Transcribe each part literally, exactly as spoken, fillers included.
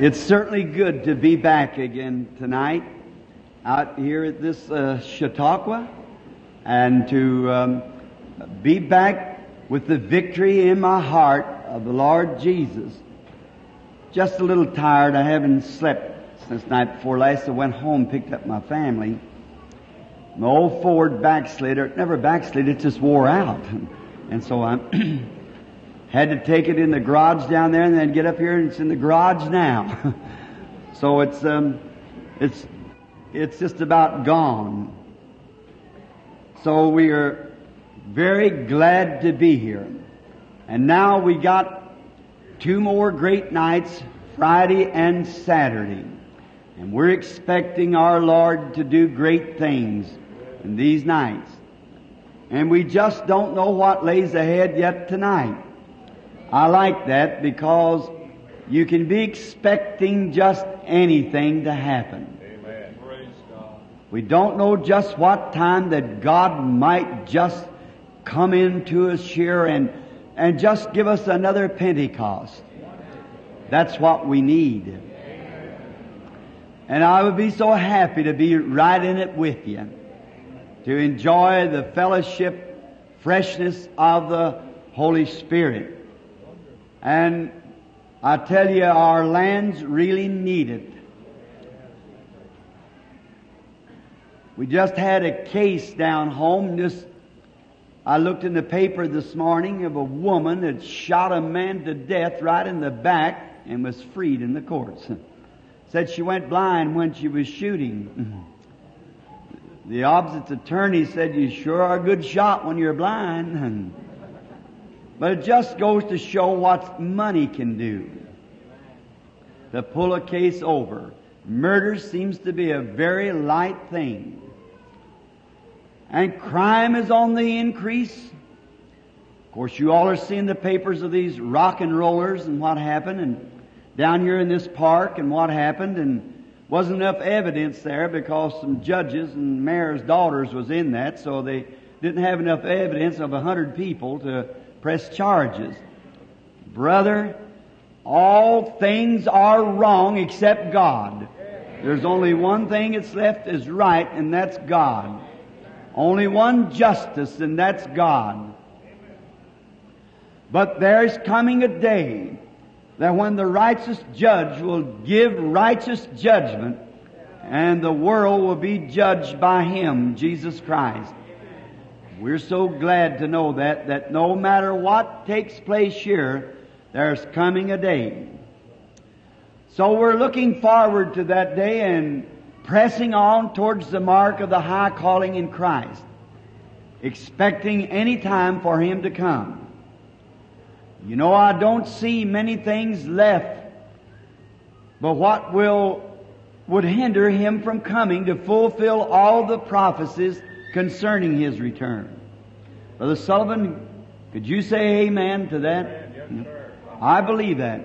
It's certainly good to be back again tonight out here at this uh, Chautauqua, and to um, be back with the victory in my heart of the Lord Jesus. Just a little tired. I haven't slept since night before last. I went home, picked up my family. My old Ford backslider, it never backslid, it just wore out. And so I had to take it in the garage down there and then get up here, and it's in the garage now. So it's um, it's it's just about gone. So we are very glad to be here. And now we got two more great nights, Friday and Saturday. And we're expecting our Lord to do great things in these nights. And we just don't know what lays ahead yet tonight. I like that because you can be expecting just anything to happen. Amen. Praise God. We don't know just what time that God might just come into us here and, and just give us another Pentecost. That's what we need. And I would be so happy to be right in it with you, to enjoy the fellowship, freshness of the Holy Spirit. And I tell you, our lands really need it. We just had a case down home. Just, I looked in the paper this morning of a woman that shot a man to death right in the back and was freed in the courts. Said she went blind when she was shooting. The opposite attorney said, "You sure are a good shot when you're blind." But it just goes to show what money can do to pull a case over. Murder seems to be a very light thing. And crime is on the increase. Of course, you all are seeing the papers of these rock and rollers and what happened, and down here in this park and what happened, and wasn't enough evidence there because some judges and mayor's daughters was in that, so they didn't have enough evidence of a hundred people to press charges. Brother, all things are wrong except God. There's only one thing that's left is right, and that's God. Only one justice, and that's God. But there's coming a day that when the righteous judge will give righteous judgment, and the world will be judged by Him, Jesus Christ. We're so glad to know that, that no matter what takes place here, there's coming a day. So we're looking forward to that day and pressing on towards the mark of the high calling in Christ, expecting any time for Him to come. You know, I don't see many things left, but what will would hinder Him from coming to fulfill all the prophecies concerning His return. Brother Sullivan, could you say amen to that? Yes, sir. I believe that.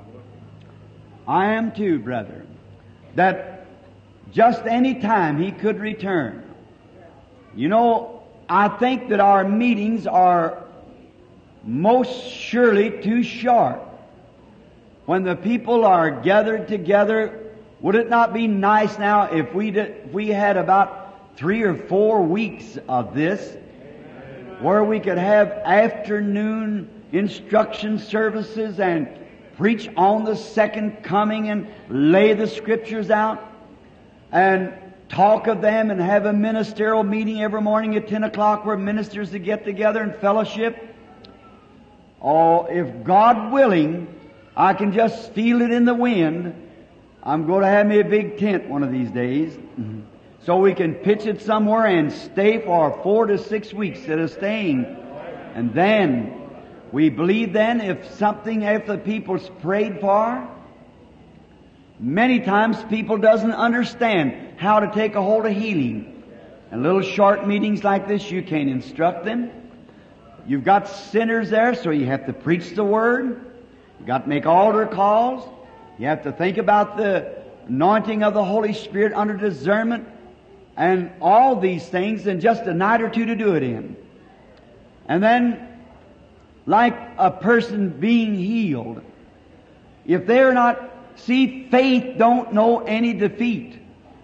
I am too, brother. That just any time He could return. You know, I think that our meetings are most surely too short. When the people are gathered together, would it not be nice now if we did, if we had about three or four weeks of this, where we could have afternoon instruction services and preach on the second coming and lay the Scriptures out and talk of them, and have a ministerial meeting every morning at ten o'clock where ministers to get together and fellowship? Oh, if God willing, I can just feel it in the wind. I'm going to have me a big tent one of these days, so we can pitch it somewhere and stay for four to six weeks instead of staying. And then, we believe then if something, if the people's prayed for, many times people doesn't understand how to take a hold of healing. And little short meetings like this, you can't instruct them. You've got sinners there, so you have to preach the Word. You've got to make altar calls. You have to think about the anointing of the Holy Spirit under discernment and all these things in just a night or two to do it in. And then, like a person being healed, if they're not See, faith don't know any defeat.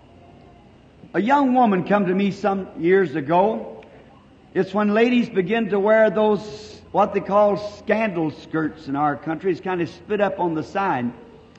A young woman come to me some years ago. It's when ladies begin to wear those, what they call scandal skirts in our country. It's kind of split up on the side.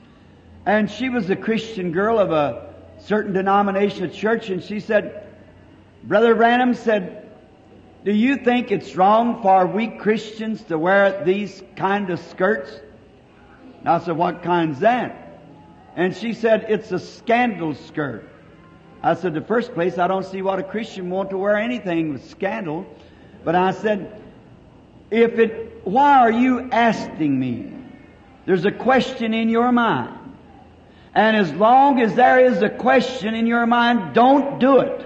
And she was a Christian girl of a certain denomination of church, and she said, Brother Branham said, do you think it's wrong for we Christians to wear these kind of skirts? And I said, what kind's that? And she said, it's a scandal skirt. I said, the first place, I don't see what a Christian want to wear anything with scandal. But I said, if it, why are you asking me? There's a question in your mind. And as long as there is a question in your mind, don't do it.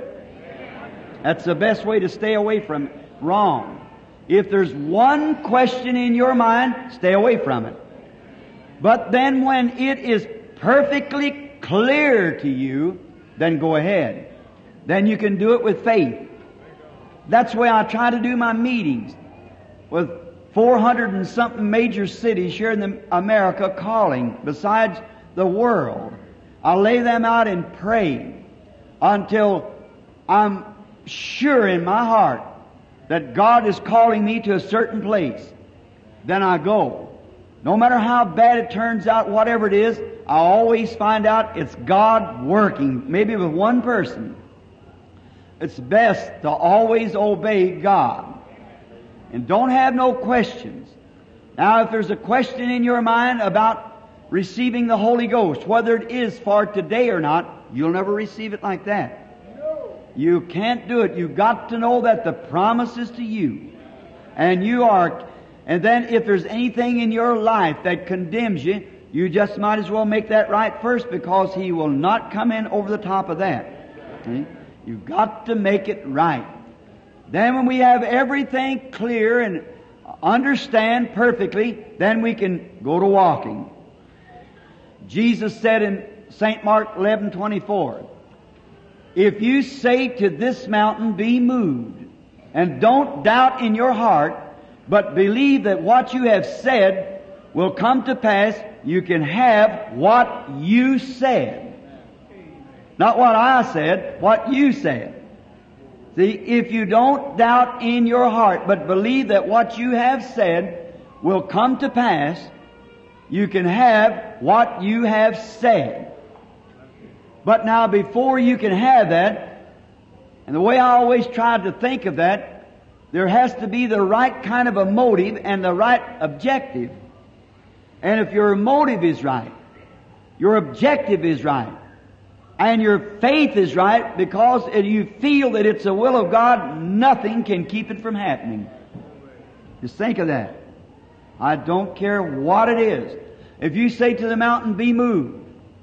That's the best way to stay away from it. Wrong. If there's one question in your mind, stay away from it. But then when it is perfectly clear to you, then go ahead. Then you can do it with faith. That's the way I try to do my meetings. With four hundred and something major cities here in the America calling, besides the world. I lay them out and pray until I'm sure in my heart that God is calling me to a certain place. Then I go. No matter how bad it turns out, whatever it is, I always find out it's God working, maybe with one person. It's best to always obey God. And don't have no questions. Now, if there's a question in your mind about receiving the Holy Ghost, whether it is for today or not, you'll never receive it like that. You can't do it. You've got to know that the promise is to you. And you are... And then if there's anything in your life that condemns you, you just might as well make that right first, because He will not come in over the top of that. See? You've got to make it right. Then when we have everything clear and understand perfectly, then we can go to walking. Jesus said in Saint Mark eleven twenty-four, if you say to this mountain, be moved, and don't doubt in your heart, but believe that what you have said will come to pass, you can have what you said. Not what I said, what you said. See, if you don't doubt in your heart, but believe that what you have said will come to pass, you can have what you have said. But now, before you can have that, and the way I always tried to think of that, there has to be the right kind of a motive and the right objective. And if your motive is right, your objective is right, and your faith is right, because you feel that it's the will of God, nothing can keep it from happening. Just think of that. I don't care what it is. If you say to the mountain, be moved,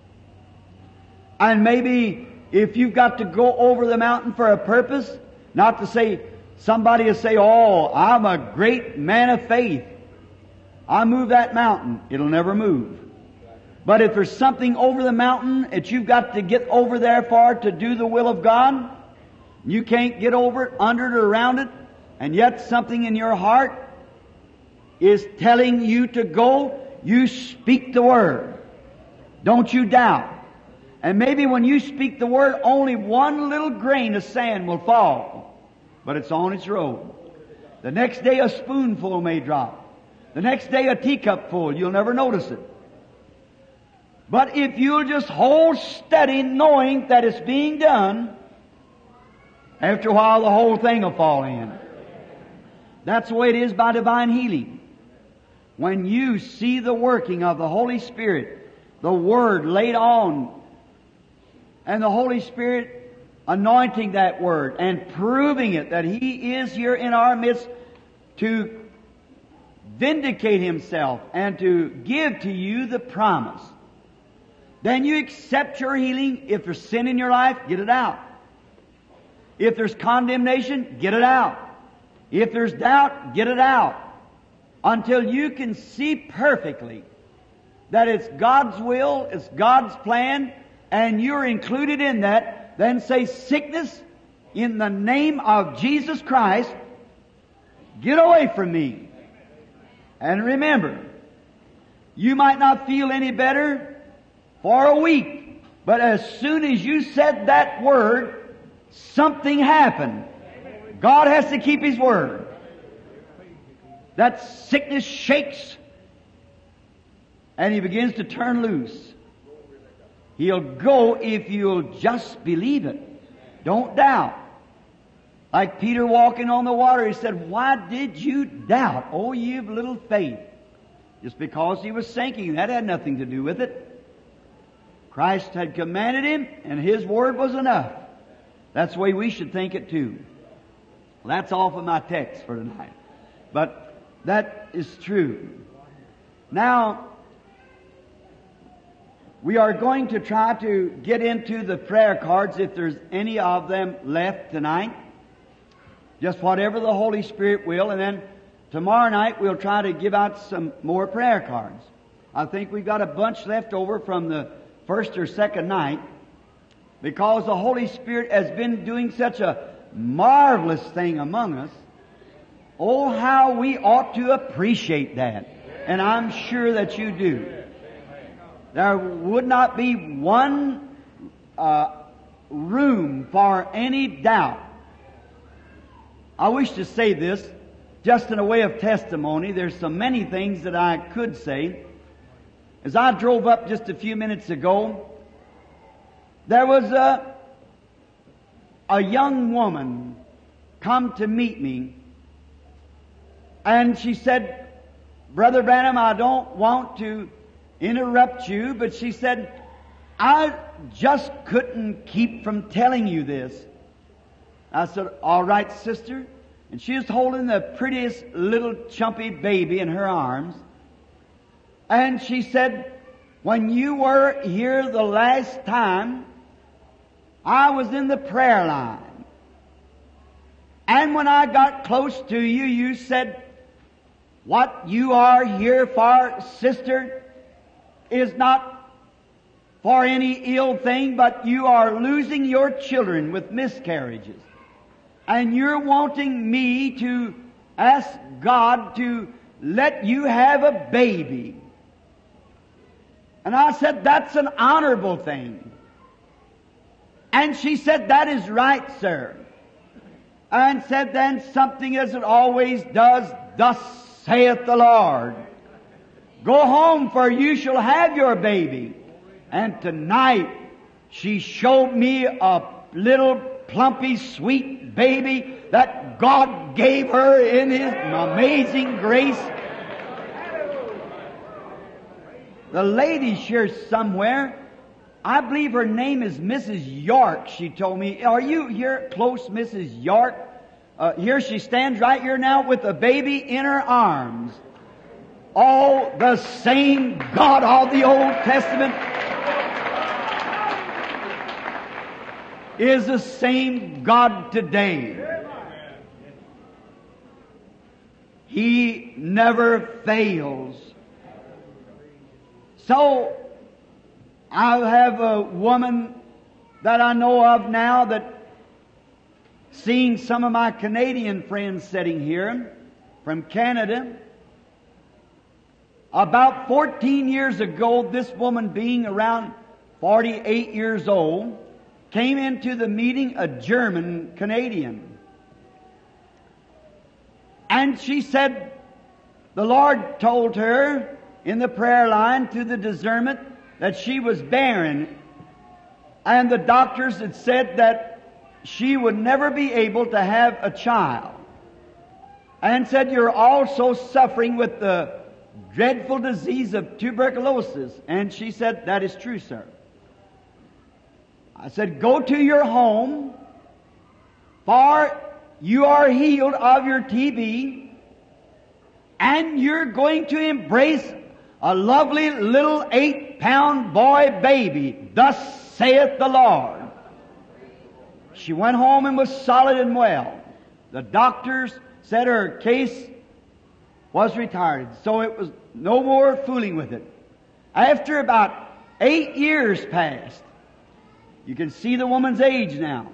and maybe if you've got to go over the mountain for a purpose, not to say, somebody will say, oh, I'm a great man of faith. I move that mountain. It'll never move. But if there's something over the mountain that you've got to get over there for to do the will of God, you can't get over it, under it, or around it, and yet something in your heart is telling you to go, you speak the Word. Don't you doubt. And maybe when you speak the Word, only one little grain of sand will fall. But it's on its road. The next day a spoonful may drop. The next day a teacup full. You'll never notice it. But if you'll just hold steady, knowing that it's being done, after a while the whole thing will fall in. That's the way it is by divine healing. When you see the working of the Holy Spirit, the Word laid on, and the Holy Spirit anointing that Word and proving it that He is here in our midst to vindicate Himself and to give to you the promise. Then you accept your healing. If there's sin in your life, get it out. If there's condemnation, get it out. If there's doubt, get it out. Until you can see perfectly that it's God's will, it's God's plan, and you're included in that, then say, sickness, in the name of Jesus Christ, get away from me. And remember, you might not feel any better for a week. But as soon as you said that word, something happened. God has to keep His word. That sickness shakes and he begins to turn loose. He'll go if you'll just believe it. Don't doubt. Like Peter walking on the water, he said, "Why did you doubt, O ye of little faith?" Just because he was sinking, that had nothing to do with it. Christ had commanded him, and His word was enough. That's the way we should think it too. Well, that's all for my text for tonight. But that is true. Now, we are going to try to get into the prayer cards if there's any of them left tonight. Just whatever the Holy Spirit will. And then tomorrow night we'll try to give out some more prayer cards. I think we've got a bunch left over from the first or second night, because the Holy Spirit has been doing such a marvelous thing among us. Oh, how we ought to appreciate that. And I'm sure that you do. There would not be one uh, room for any doubt. I wish to say this just in a way of testimony. There's so many things that I could say. As I drove up just a few minutes ago, there was a, a young woman come to meet me, and she said, "Brother Branham, I don't want to interrupt you," but she said, "I just couldn't keep from telling you this." I said, "All right, sister." And she was holding the prettiest little chumpy baby in her arms. And she said, "When you were here the last time, I was in the prayer line. And when I got close to you, you said, 'What you are here for, sister, is not for any ill thing, but you are losing your children with miscarriages. And you're wanting me to ask God to let you have a baby.'" And I said, "That's an honorable thing." And she said, "That is right, sir." And said then something as it always does, "Thus saith the Lord, go home, for you shall have your baby." And tonight she showed me a little plumpy, sweet baby that God gave her in His amazing grace. The lady's here somewhere. I believe her name is Missus York, she told me. Are you here close, Missus York? Uh, here she stands right here now with a baby in her arms. Oh, the same God of the Old Testament is the same God today. He never fails. So, I have a woman that I know of now that, seeing some of my Canadian friends sitting here from Canada, about fourteen years ago, this woman, being around forty-eight years old, came into the meeting, a German Canadian. And she said, the Lord told her in the prayer line through the discernment that she was barren. And the doctors had said that she would never be able to have a child. And said, "You're also suffering with the dreadful disease of tuberculosis." And she said, "That is true, sir." I said, "Go to your home, for you are healed of your T B, and you're going to embrace a lovely little eight-pound boy baby. Thus saith the Lord." She went home and was solid and well. The doctors said her case was retired, so it was no more fooling with it. After about eight years passed, you can see the woman's age now.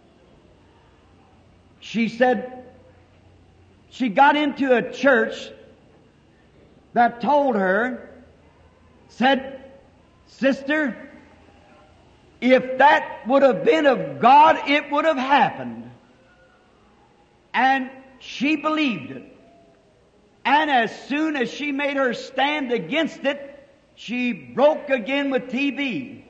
She said she got into a church that told her, said, Sister, if that would have been of God, it would have happened. And she believed it. And as soon as she made her stand against it, she broke again with T B.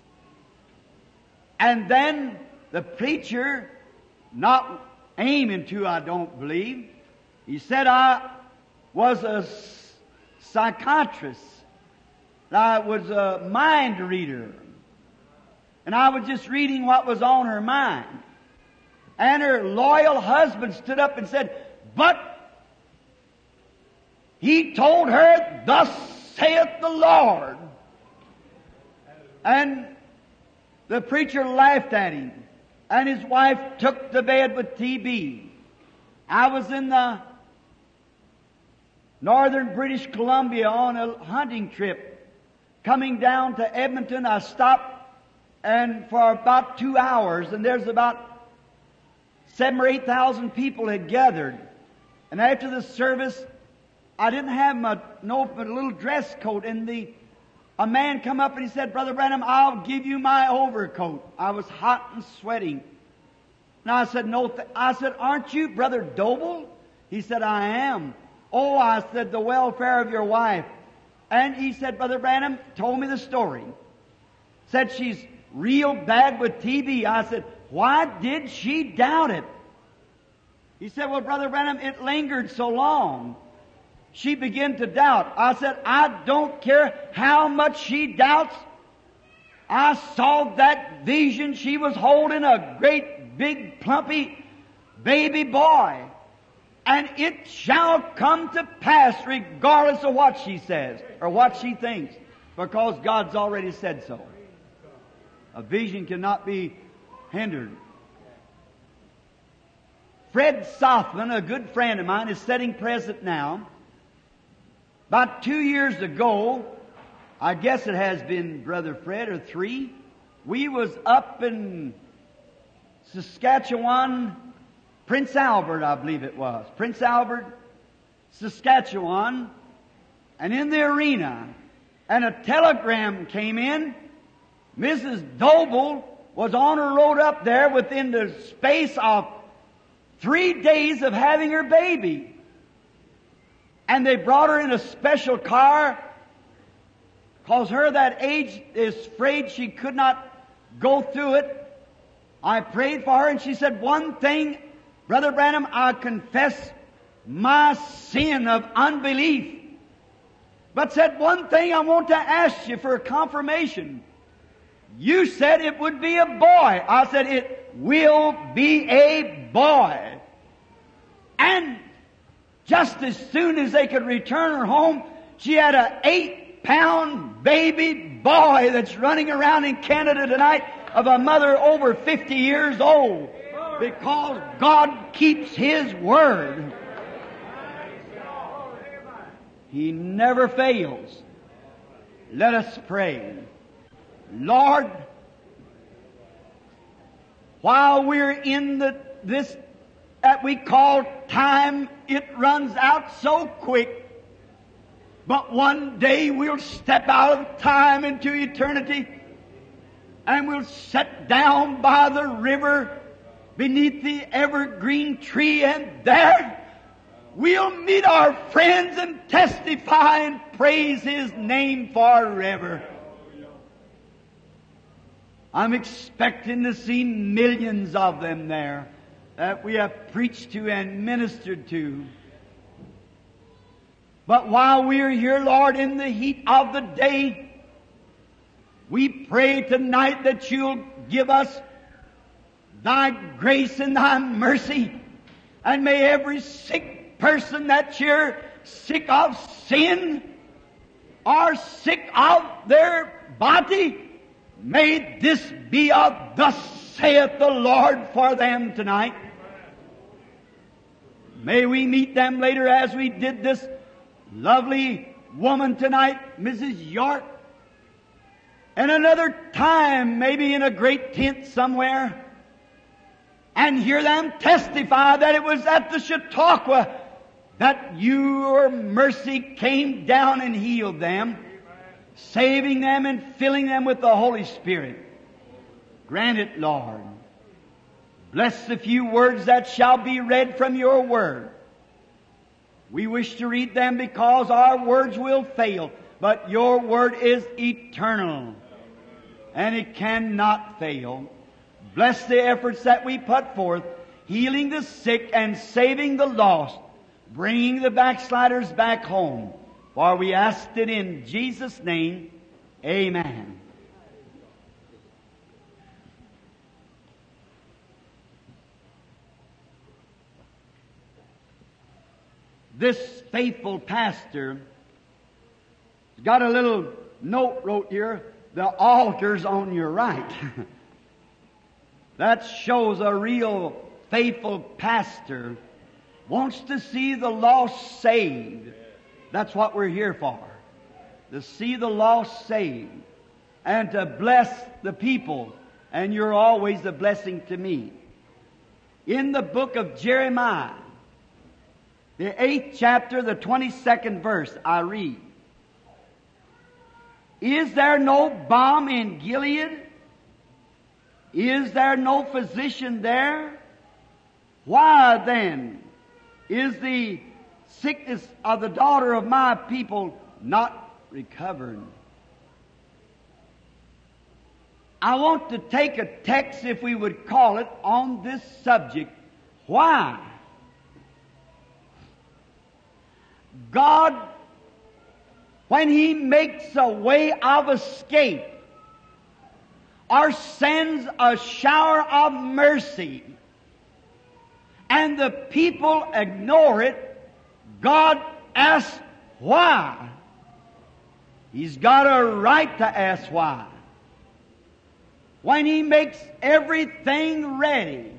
And then the preacher, not aiming to, I don't believe, he said I was a psychiatrist. I was a mind reader. And I was just reading what was on her mind. And her loyal husband stood up and said, but he told her, thus saith the Lord. And the preacher laughed at him. And his wife took to bed with T B. I was in the northern British Columbia on a hunting trip. Coming down to Edmonton, I stopped and for about two hours, and there's about seven or eight thousand people had gathered. And after the service, I didn't have my no but a little dress coat, and the a man come up and he said, Brother Branham, I'll give you my overcoat. I was hot and sweating. And I said, no. Th-. I said, aren't you Brother Doble? He said, I am. Oh, I said, the welfare of your wife. And he said, Brother Branham told me the story. Said she's real bad with T B. I said, why did she doubt it? He said, well, Brother Branham, it lingered so long. She began to doubt. I said, I don't care how much she doubts. I saw that vision. She was holding a great, big, plumpy baby boy. And it shall come to pass regardless of what she says or what she thinks, because God's already said so. A vision cannot be hindered. Fred Sothman, a good friend of mine, is sitting present now. About two years ago, I guess it has been, Brother Fred, or three, we was up in Saskatchewan, Prince Albert, I believe it was. Prince Albert, Saskatchewan, and in the arena, and a telegram came in. Missus Doble was on her road up there within the space of three days of having her baby. And they brought her in a special car, because her that age is afraid she could not go through it. I prayed for her, and she said, one thing, Brother Branham, I confess my sin of unbelief. But said, one thing I want to ask you for a confirmation. You said it would be a boy. I said, it will be a boy. And just as soon as they could return her home, she had an eight-pound baby boy that's running around in Canada tonight of a mother over fifty years old, because God keeps His word. He never fails. Let us pray. Lord, while we're in the this that we call time, it runs out so quick. But one day we'll step out of time into eternity, and we'll sit down by the river beneath the evergreen tree, and there we'll meet our friends and testify and praise His name forever. I'm expecting to see millions of them there that we have preached to and ministered to. But while we are here, Lord, in the heat of the day, we pray tonight that You'll give us Thy grace and Thy mercy, and may every sick person that's here, sick of sin or sick of their body, may this be a thus saith the Lord for them tonight. May we meet them later as we did this lovely woman tonight, Missus York. And another time, maybe in a great tent somewhere, and hear them testify that it was at the Chautauqua that Your mercy came down and healed them. saving them and filling them with the Holy Spirit. Grant it, Lord. Bless the few words that shall be read from your Word. We wish to read them because our words will fail, but your Word is eternal, and it cannot fail. Bless the efforts that we put forth, healing the sick and saving the lost, bringing the backsliders back home. For we asked it in Jesus' name. Amen. This faithful pastor got a little note wrote here, the altar's on your right. That shows a real faithful pastor wants to see the lost saved. That's what we're here for. To see the lost saved and to bless the people. And you're always a blessing to me. In the book of Jeremiah, the eighth chapter, the twenty-second verse, I read, Is there no balm in Gilead? Is there no physician there? Why then is the sickness of the daughter of my people not recovered? I want to take a text, if we would call it, on this subject. Why? God, when He makes a way of escape or sends a shower of mercy, and the people ignore it, God asks why. He's got a right to ask why. When He makes everything ready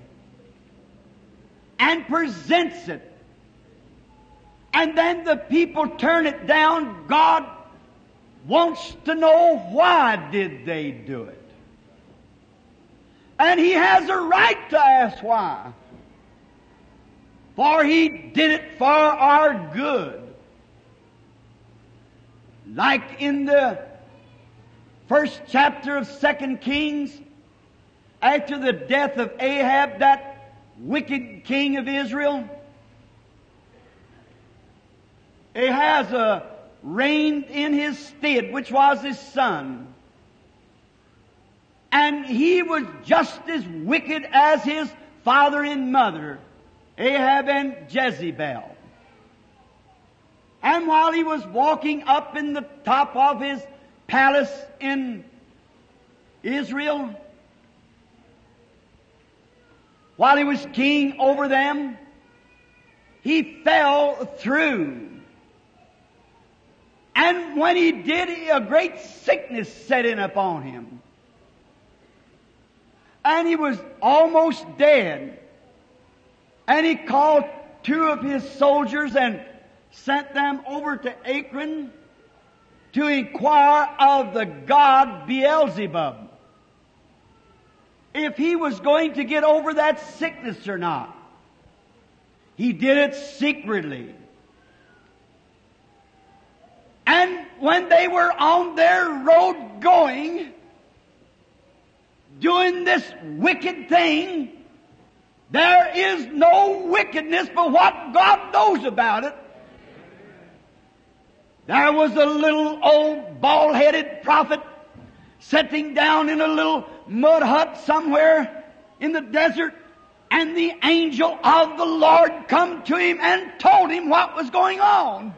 and presents it, and then the people turn it down, God wants to know why did they do it. And He has a right to ask why. For He did it for our good. Like in the first chapter of Second Kings, after the death of Ahab, that wicked king of Israel, Ahaz reigned in his stead, which was his son. And he was just as wicked as his father and mother, Ahab and Jezebel. And while he was walking up in the top of his palace in Israel, while he was king over them, he fell through. And when he did, a great sickness set in upon him. And he was almost dead. And he called two of his soldiers and sent them over to Akron to inquire of the god Beelzebub if he was going to get over that sickness or not. He did it secretly. And when they were on their road going, doing this wicked thing, there is no wickedness but what God knows about it. There was a little old bald-headed prophet sitting down in a little mud hut somewhere in the desert, and the angel of the Lord come to him and told him what was going on.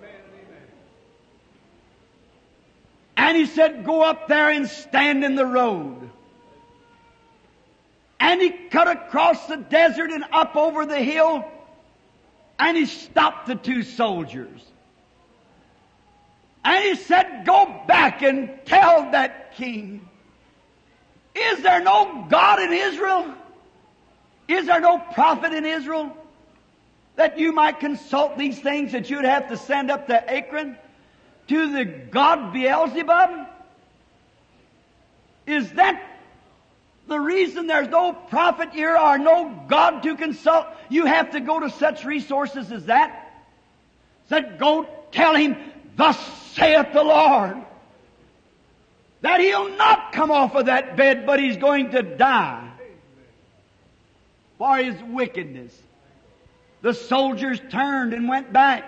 And he said, go up there and stand in the road. And he cut across the desert and up over the hill, and he stopped the two soldiers. And he said, go back and tell that king, is there no God in Israel? Is there no prophet in Israel that you might consult these things that you'd have to send up to Akron to the god Beelzebub? Is that the reason there's no prophet here or no God to consult? You have to go to such resources as that. Said, go tell him, thus saith the Lord. that he'll not come off of that bed, but he's going to die for his wickedness. The soldiers turned and went back.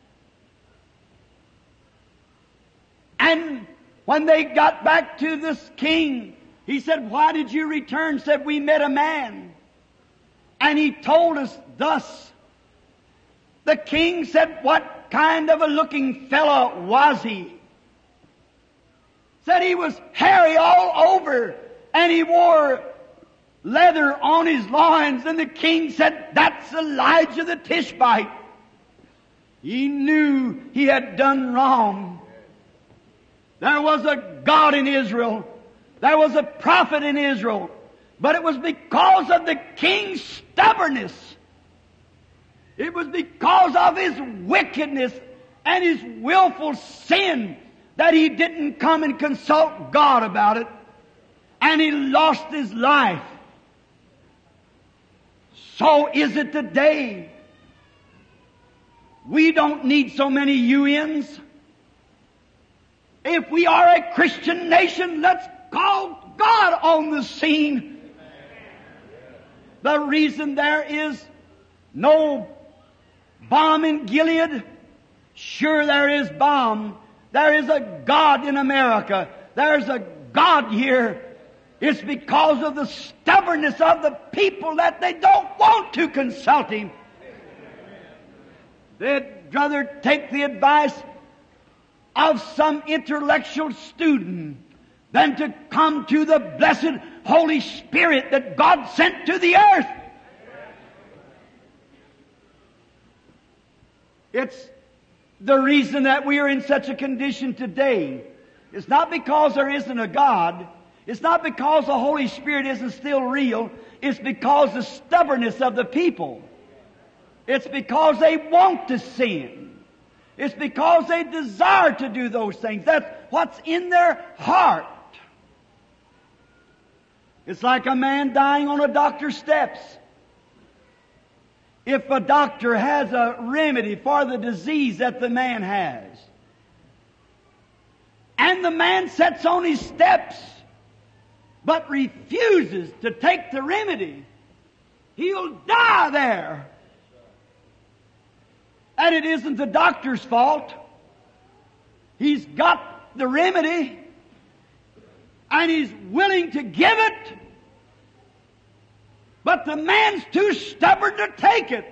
And when they got back to this king, he said, "Why did you return?" Said, "We met a man, and he told us thus." The king said, "What kind of a looking fellow was he?" Said he was hairy all over, and he wore leather on his loins. And the king said, "That's Elijah the Tishbite." He knew he had done wrong. There was a God in Israel. There was a prophet in Israel. But it was because of the king's stubbornness. It was because of his wickedness and his willful sin that he didn't come and consult God about it. And he lost his life. So is it today. We don't need so many U Ns. If we are a Christian nation, let's call God on the scene. The reason there is no balm in Gilead, sure there is balm. There is a God in America. There's a God here. It's because of the stubbornness of the people that they don't want to consult Him. They'd rather take the advice of some intellectual student than to come to the blessed Holy Spirit that God sent to the earth. It's the reason that we are in such a condition today. It's not because there isn't a God. It's not because the Holy Spirit isn't still real. It's because the stubbornness of the people. It's because they want to sin. It's because they desire to do those things. That's what's in their heart. It's like a man dying on a doctor's steps. If a doctor has a remedy for the disease that the man has, and the man sits on his steps, but refuses to take the remedy, he'll die there. And it isn't the doctor's fault. He's got the remedy, and he's willing to give it, but the man's too stubborn to take it.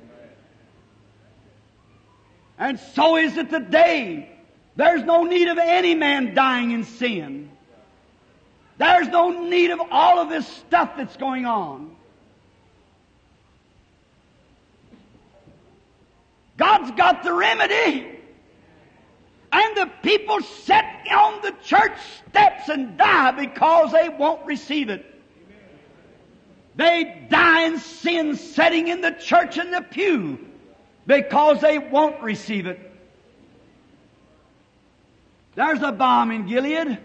And so is it today. There's no need of any man dying in sin. There's no need of all of this stuff that's going on. God's got the remedy. And the people sit on the church steps and die because they won't receive it. They die in sin sitting in the church in the pew because they won't receive it. There's a balm in Gilead.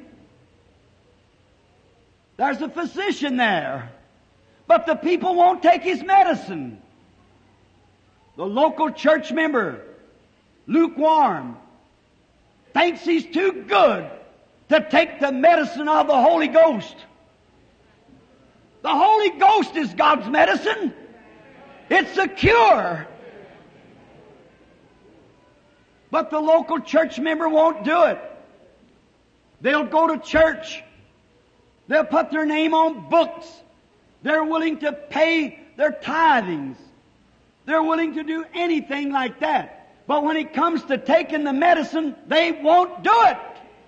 There's a physician there. But the people won't take his medicine. The local church member, lukewarm, thinks he's too good to take the medicine of the Holy Ghost. The Holy Ghost is God's medicine. It's a cure. But the local church member won't do it. They'll go to church. They'll put their name on books. They're willing to pay their tithings. They're willing to do anything like that. But when it comes to taking the medicine, they won't do it.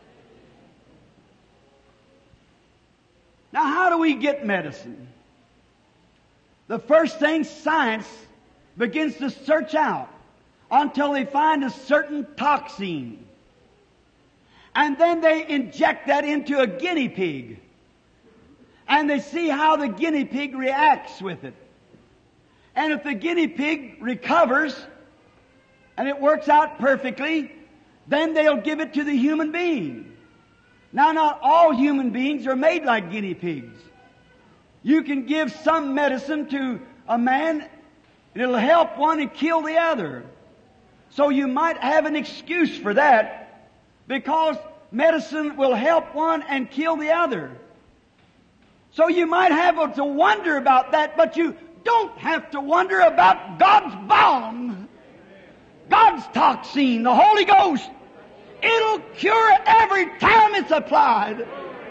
Now, how do we get medicine? The first thing, science begins to search out until they find a certain toxin. And then they inject that into a guinea pig. And they see how the guinea pig reacts with it. And if the guinea pig recovers and it works out perfectly, then they'll give it to the human being. Now, not all human beings are made like guinea pigs. You can give some medicine to a man and it'll help one and kill the other. So you might have an excuse for that, because medicine will help one and kill the other. So you might have to wonder about that, but you don't have to wonder about God's balm, God's toxin, the Holy Ghost. It'll cure every time it's applied.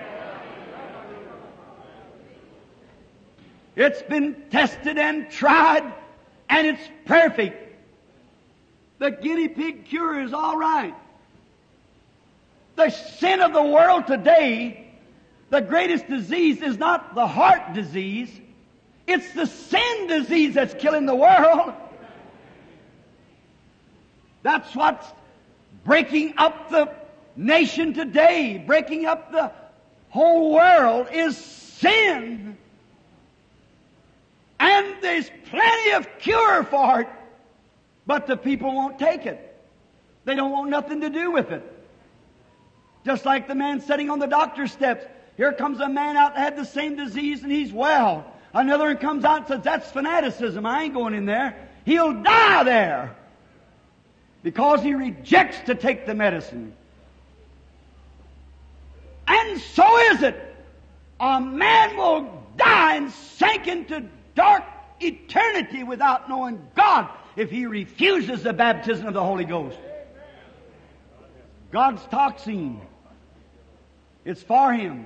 It's been tested and tried, and it's perfect. The guinea pig cure is all right. The sin of the world today, the greatest disease is not the heart disease. It's the sin disease that's killing the world. That's what's breaking up the nation today, breaking up the whole world, is sin. And there's plenty of cure for it, but the people won't take it. They don't want nothing to do with it. Just like the man sitting on the doctor's steps. Here comes a man out that had the same disease and he's well. Another one comes out and says, that's fanaticism. I ain't going in there. He'll die there. Because he rejects to take the medicine. And so is it. A man will die and sink into dark eternity without knowing God if he refuses the baptism of the Holy Ghost. God's toxin. It's for him.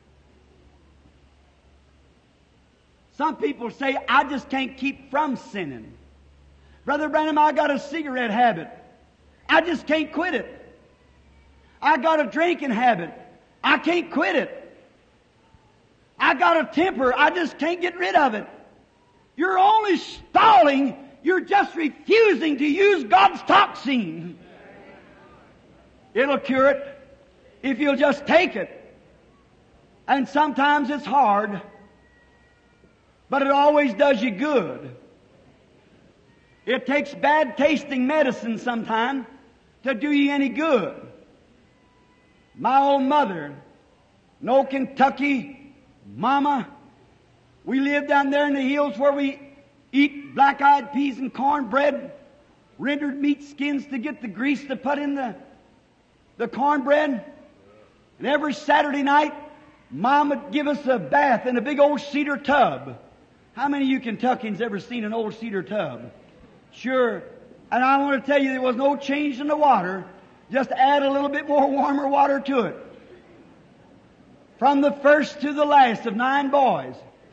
Some people say, I just can't keep from sinning. Brother Branham, I got a cigarette habit. I just can't quit it. I got a drinking habit. I can't quit it. I got a temper. I just can't get rid of it. You're only stalling. You're just refusing to use God's toxin. It'll cure it if you'll just take it. And sometimes it's hard, but it always does you good. It takes bad tasting medicine sometimes to do you any good. My old mother, no Kentucky mama, we lived down there in the hills where we eat black-eyed peas and cornbread, rendered meat skins to get the grease to put in the, the cornbread. And every Saturday night, Mom would give us a bath in a big old cedar tub. How many of you Kentuckians ever seen an old cedar tub? Sure. And I want to tell you, there was no change in the water. Just add a little bit more warmer water to it. From the first to the last of nine boys.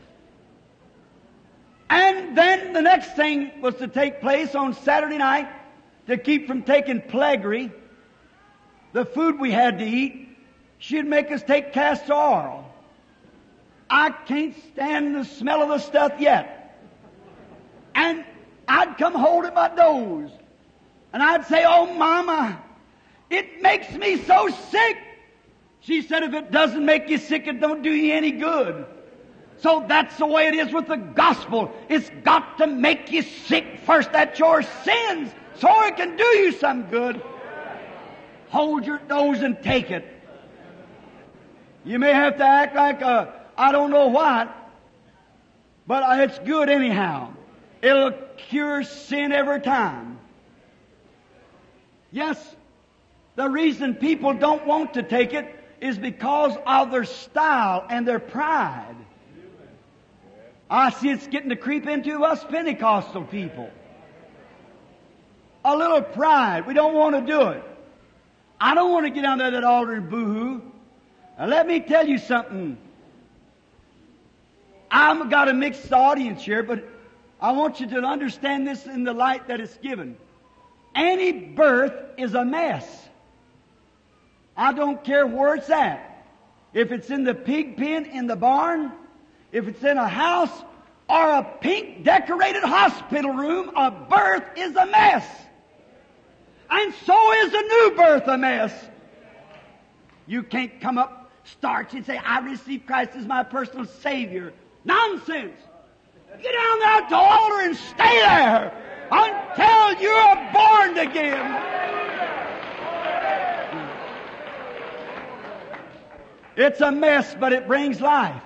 And then the next thing was to take place on Saturday night to keep from taking plaguery. The food we had to eat, she'd make us take castor oil. I can't stand the smell of the stuff yet. And I'd come holding my nose. And I'd say, oh, Mama, it makes me so sick. She said, if it doesn't make you sick, it don't do you any good. So that's the way it is with the gospel. It's got to make you sick first at your sins so it can do you some good. Hold your nose and take it. You may have to act like a, I don't know what, but it's good anyhow. It'll cure sin every time. Yes, the reason people don't want to take it is because of their style and their pride. I see it's getting to creep into us Pentecostal people. A little pride. We don't want to do it. I don't want to get under that altar and boo-hoo. Now let me tell you something. I've got a mixed audience here, but I want you to understand this in the light that it's given. Any birth is a mess. I don't care where it's at. If it's in the pig pen in the barn, if it's in a house, or a pink decorated hospital room, a birth is a mess. And so is a new birth a mess. You can't come up starch and say, I receive Christ as my personal Savior. Nonsense! Get down there at the altar and stay there until you're born again. It's a mess, but it brings life.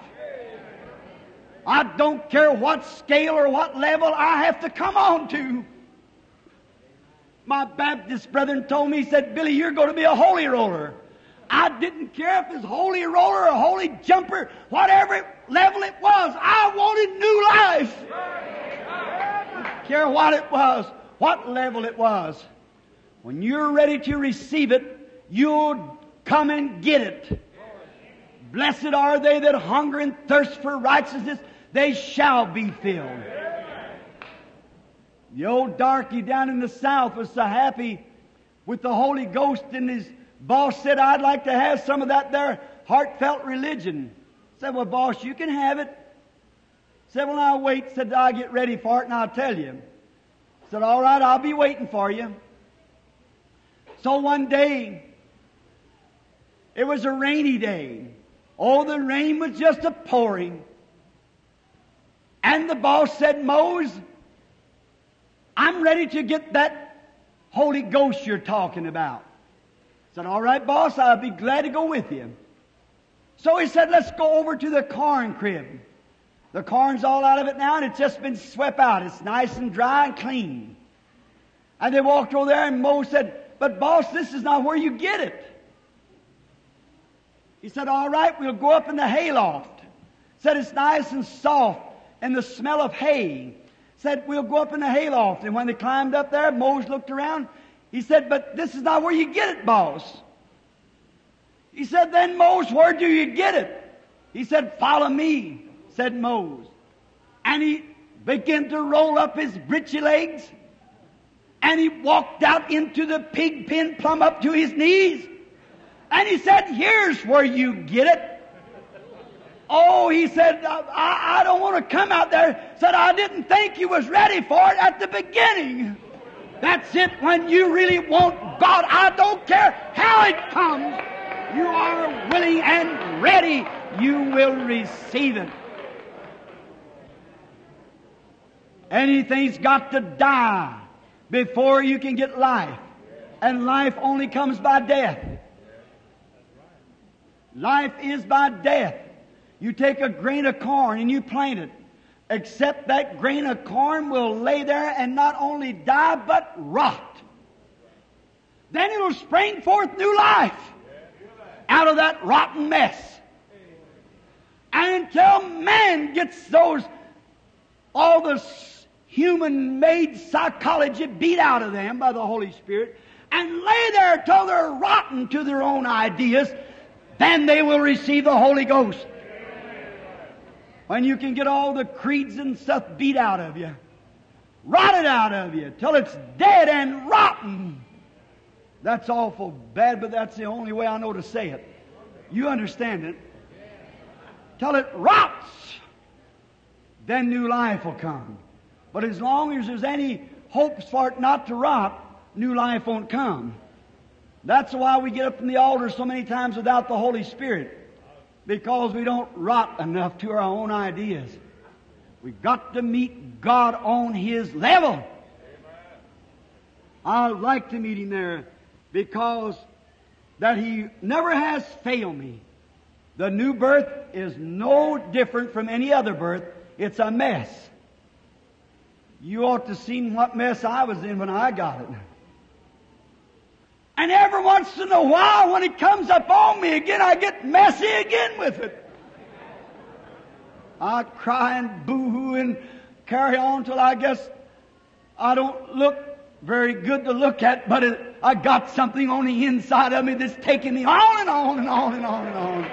I don't care what scale or what level I have to come on to. My Baptist brethren told me, he said, Billy, you're going to be a holy roller. I didn't care if it was holy roller or holy jumper, whatever level it was. I wanted new life. I didn't care what it was, what level it was. When you're ready to receive it, you'll come and get it. Blessed are they that hunger and thirst for righteousness, they shall be filled. The old darky down in the south was so happy with the Holy Ghost, and his boss said, I'd like to have some of that there heartfelt religion. Said, well, boss, you can have it. Said, well, I'll wait. Said, I'll get ready for it and I'll tell you. Said, all right, I'll be waiting for you. So one day, it was a rainy day. Oh, the rain was just a pouring. And the boss said, Mose, I'm ready to get that Holy Ghost you're talking about. Said, all right, boss, I'll be glad to go with you. So he said, let's go over to the corn crib. The corn's all out of it now, and it's just been swept out. It's nice and dry and clean. And they walked over there, and Mose said, but boss, this is not where you get it. He said, all right, we'll go up in the hayloft. Said, it's nice and soft, and the smell of hay. Said, we'll go up in the hayloft. And when they climbed up there, Mose looked around. He said, but this is not where you get it, boss. He said, then Mose, where do you get it? He said, follow me, said Mose. And he began to roll up his breechy legs. And he walked out into the pig pen plumb up to his knees. And he said, here's where you get it. Oh, he said, I, I don't want to come out there. Said, I didn't think you was ready for it at the beginning. That's it, when you really want God. I don't care how it comes. You are willing and ready. You will receive it. Anything's got to die before you can get life. And life only comes by death. Life is by death. You take a grain of corn and you plant it. Except that grain of corn will lay there and not only die, but rot. Then it'll spring forth new life out of that rotten mess. And until man gets those, all the human-made psychology beat out of them by the Holy Spirit, and lay there till they're rotten to their own ideas, then they will receive the Holy Ghost. When you can get all the creeds and stuff beat out of you, rotted out of you, till it's dead and rotten. That's awful bad, but that's the only way I know to say it. You understand it. Till it rots, then new life will come. But as long as there's any hopes for it not to rot, new life won't come. That's why we get up from the altar so many times without the Holy Spirit. Because we don't rot enough to our own ideas. We've got to meet God on His level. Amen. I like to meet Him there because that He never has failed me. The new birth is no different from any other birth. It's a mess. You ought to have seen what mess I was in when I got it. And every once in a while, when it comes up on me again, I get messy again with it. I cry and boo-hoo and carry on till I guess I don't look very good to look at, but it, I got something on the inside of me that's taking me on and on and on and on and on.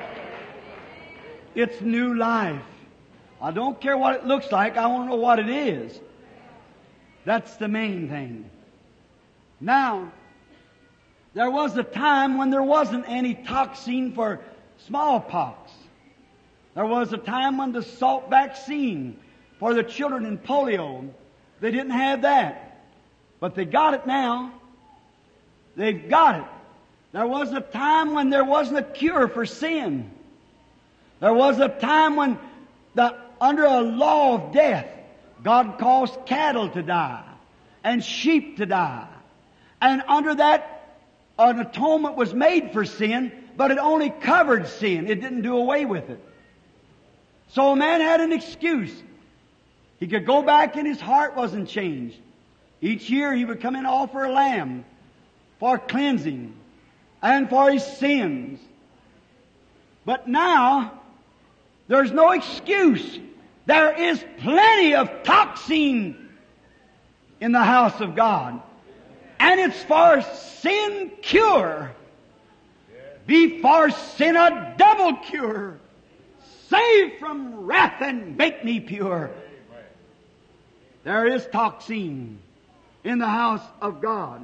It's new life. I don't care what it looks like. I want to know what it is. That's the main thing. Now, there was a time when there wasn't any toxin for smallpox. There was a time when the salt vaccine for the children in polio, they didn't have that. But they got it now. They've got it. There was a time when there wasn't a cure for sin. There was a time when the, under a law of death, God caused cattle to die and sheep to die. And under that, an atonement was made for sin, but it only covered sin. It didn't do away with it. So a man had an excuse. He could go back and his heart wasn't changed. Each year he would come in and offer a lamb for cleansing. and for his sins. But now, there's no excuse. There is plenty of toxin in the house of God. And it's for sin cure. Be for sin a double cure. Save from wrath and make me pure. There is toxin in the house of God.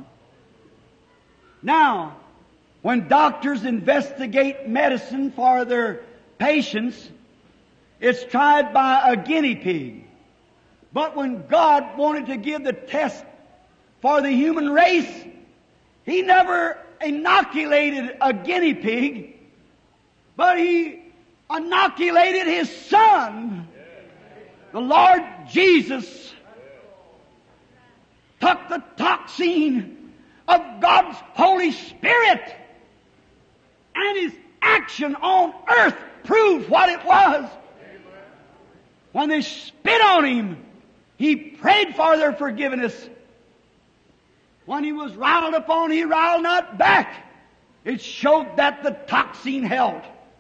Now, when doctors investigate medicine for their patients, it's tried by a guinea pig. But when God wanted to give the test for the human race, He never inoculated a guinea pig, but He inoculated His Son. The Lord Jesus took the toxin of God's Holy Spirit, and His action on earth proved what it was. When they spit on Him, He prayed for their forgiveness. When He was riled upon, He riled not back. It showed that the toxin held.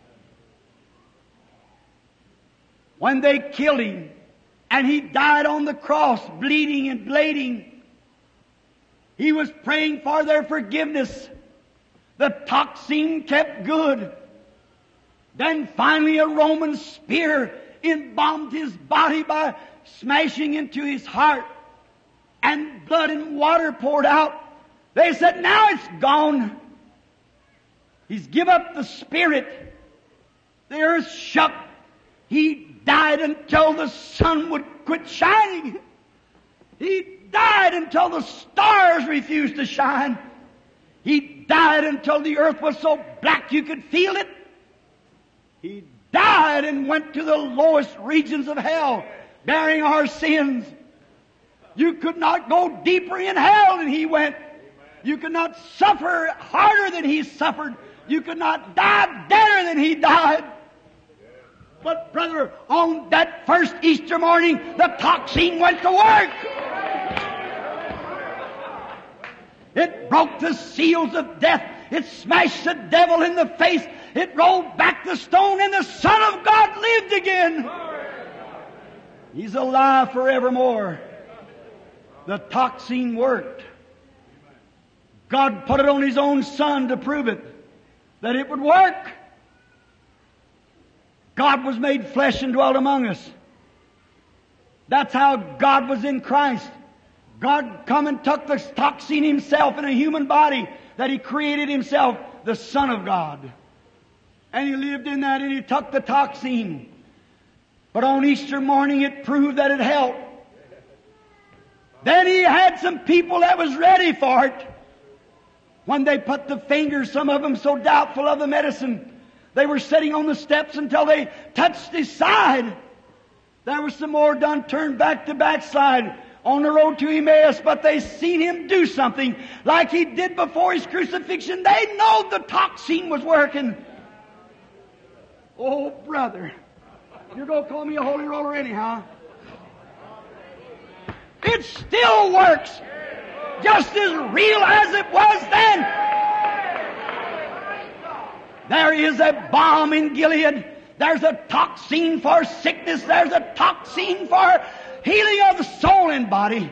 When they killed Him, and He died on the cross, bleeding and bleeding, He was praying for their forgiveness. The toxin kept good. Then finally a Roman spear embalmed His body by smashing into His heart, and blood and water poured out. They said, now it's gone. He's give up the spirit. The earth shook. He died until the sun would quit shining. He died until the stars refused to shine. He died until the earth was so black you could feel it. He died and went to the lowest regions of hell, bearing our sins. You could not go deeper in hell than He went. You could not suffer harder than He suffered. You could not die deader than He died. But brother, on that first Easter morning, the toxin went to work. It broke the seals of death. It smashed the devil in the face. It rolled back the stone, and the Son of God lived again. He's alive forevermore. The toxin worked. God put it on His own Son to prove it, that it would work. God was made flesh and dwelt among us. That's how God was in Christ. God come and took the toxin Himself in a human body that He created Himself, the Son of God. And He lived in that, and He took the toxin. But on Easter morning it proved that it helped. Then He had some people that was ready for it. When they put the fingers, some of them so doubtful of the medicine, they were sitting on the steps until they touched His side. There was some more done, turned back to backslide on the road to Emmaus, but they seen Him do something like He did before His crucifixion. They know the toxin was working. Oh, brother, you're going to call me a holy roller anyhow. It still works, just as real as it was then. There is a balm in Gilead. There's a toxin for sickness. There's a toxin for healing of the soul and body.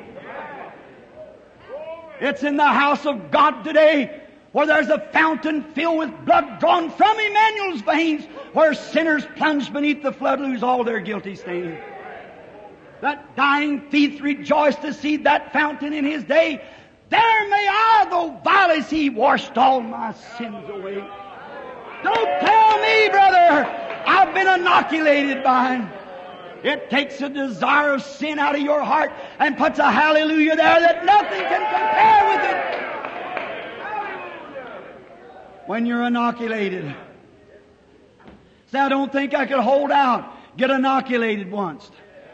It's in the house of God today, where there's a fountain filled with blood drawn from Emmanuel's veins, where sinners plunged beneath the flood lose all their guilty stain. That dying thief rejoiced to see that fountain in his day. There may I, though vile as he, washed all my sins away. Don't tell me, brother, I've been inoculated by Him. It takes a desire of sin out of your heart and puts a hallelujah there that nothing can compare with it. When you're inoculated. Say, I don't think I could hold out. Get inoculated once.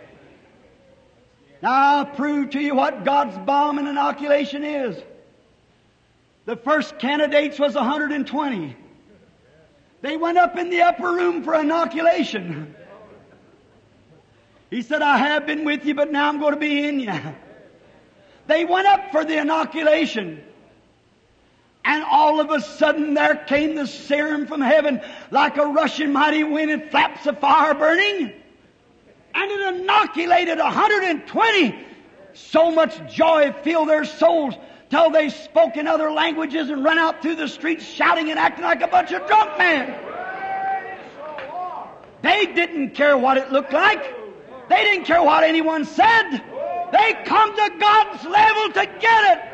Now I'll prove to you what God's balm and inoculation is. The first candidates was one hundred twenty. They went up in the upper room for inoculation. He said, I have been with you, but now I'm going to be in you. They went up for the inoculation. And all of a sudden there came the serum from heaven like a rushing mighty wind and flaps of fire burning. And it inoculated one hundred twenty. So much joy filled their souls till they spoke in other languages and ran out through the streets shouting and acting like a bunch of drunk men. They didn't care what it looked like. They didn't care what anyone said. They come to God's level to get it.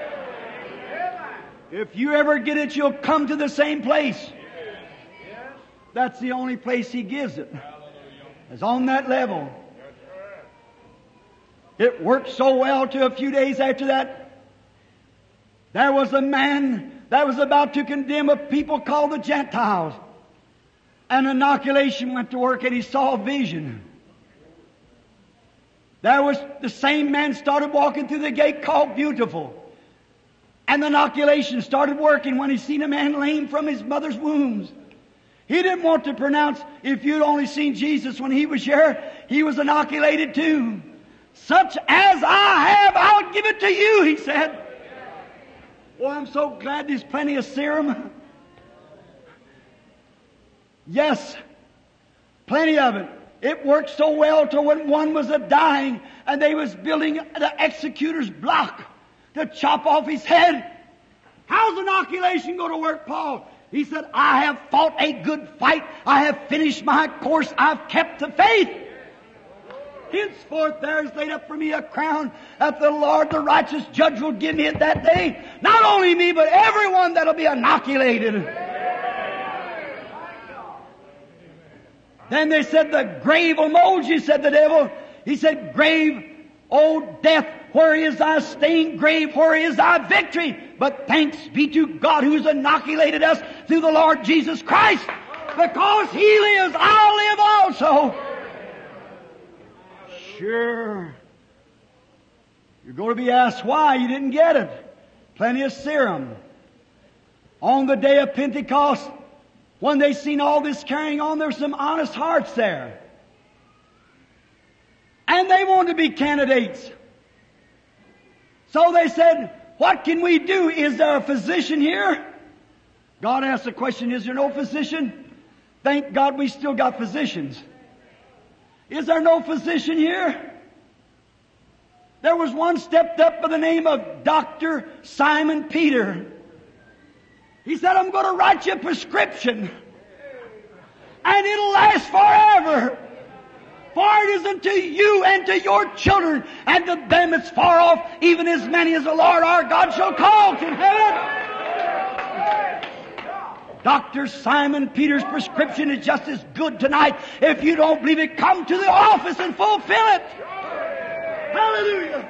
If you ever get it, you'll come to the same place. That's the only place He gives it. It's on that level. It worked so well to a few days after that. There was a man that was about to condemn a people called the Gentiles. An inoculation went to work and he saw a vision. There was the same man started walking through the gate called Beautiful. And the inoculation started working when he seen a man lame from his mother's wombs. He didn't want to pronounce, if you'd only seen Jesus when He was here, He was inoculated too. Such as I have, I'll give it to you, he said. Well, I'm so glad there's plenty of serum. Yes, plenty of it. It worked so well till when one was a dying and they was building the executor's block to chop off his head. How's inoculation going to work, Paul? He said, I have fought a good fight. I have finished my course. I've kept the faith. Henceforth there is laid up for me a crown that the Lord, the righteous judge, will give me at that day. Not only me, but everyone that'll be inoculated. Then they said, the grave will mold you, said the devil. He said, grave, O death, where is thy sting? Grave, where is thy victory? But thanks be to God who's inoculated us through the Lord Jesus Christ. Because He lives, I'll live also. Sure. You're going to be asked why you didn't get it. Plenty of serum. On the day of Pentecost, when they seen all this carrying on, there's some honest hearts there. And they wanted to be candidates. So they said, what can we do? Is there a physician here? God asked the question, is there no physician? Thank God we still got physicians. Is there no physician here? There was one stepped up by the name of Doctor Simon Peter. He said, I'm going to write you a prescription. And it'll last forever. For it is unto you and to your children and to them that's far off, even as many as the Lord our God shall call to heaven. Doctor Simon Peter's prescription is just as good tonight. If you don't believe it, come to the office and fulfill it. Hallelujah.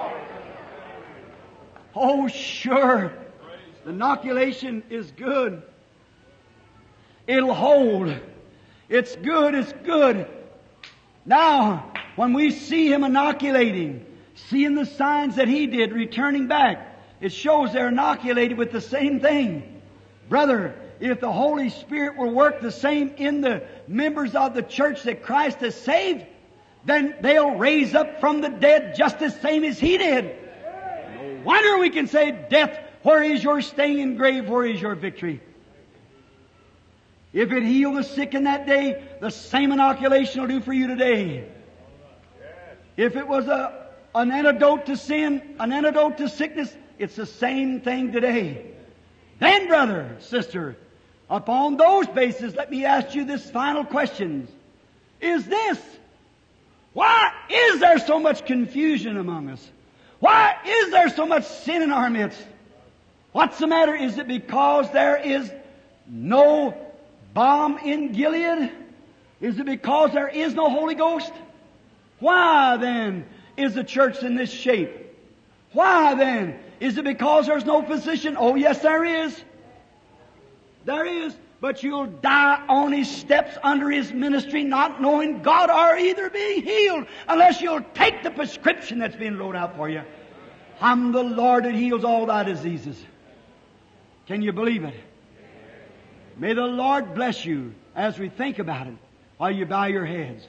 Oh, sure. The inoculation is good. It'll hold. It's good, it's good. Now, when we see Him inoculating, seeing the signs that He did, returning back, it shows they're inoculated with the same thing. Brother, if the Holy Spirit will work the same in the members of the church that Christ has saved, then they'll raise up from the dead just the same as He did. No wonder we can say, death, where is your sting, and grave, where is your victory? If it healed the sick in that day, the same inoculation will do for you today. If it was a, an antidote to sin, an antidote to sickness, it's the same thing today. Then, brother, sister, upon those bases, let me ask you this final question. Is this, why is there so much confusion among us? Why is there so much sin in our midst? What's the matter? Is it because there is no balm in Gilead? Is it because there is no Holy Ghost? Why then is the church in this shape? Why then? Is it because there's no physician? Oh yes, there is. There is. But you'll die on His steps under His ministry not knowing God or either being healed unless you'll take the prescription that's being wrote out for you. I'm the Lord that heals all thy diseases. Can you believe it? May the Lord bless you as we think about it while you bow your heads.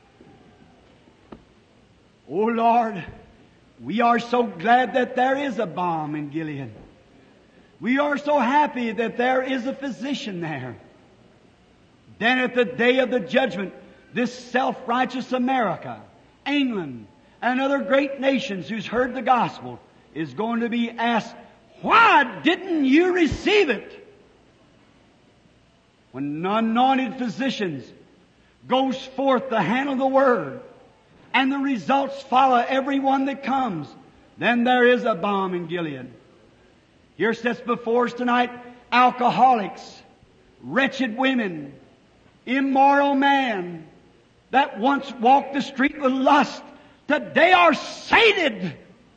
Oh Lord, we are so glad that there is a balm in Gilead. We are so happy that there is a physician there. Then at the day of the judgment, this self-righteous America, England, and other great nations who's heard the gospel is going to be asked, why didn't you receive it? When anointed physicians goes forth to handle the Word, and the results follow everyone that comes, then there is a balm in Gilead. Here sits before us tonight alcoholics, wretched women, immoral man that once walked the street with lust, today are sated.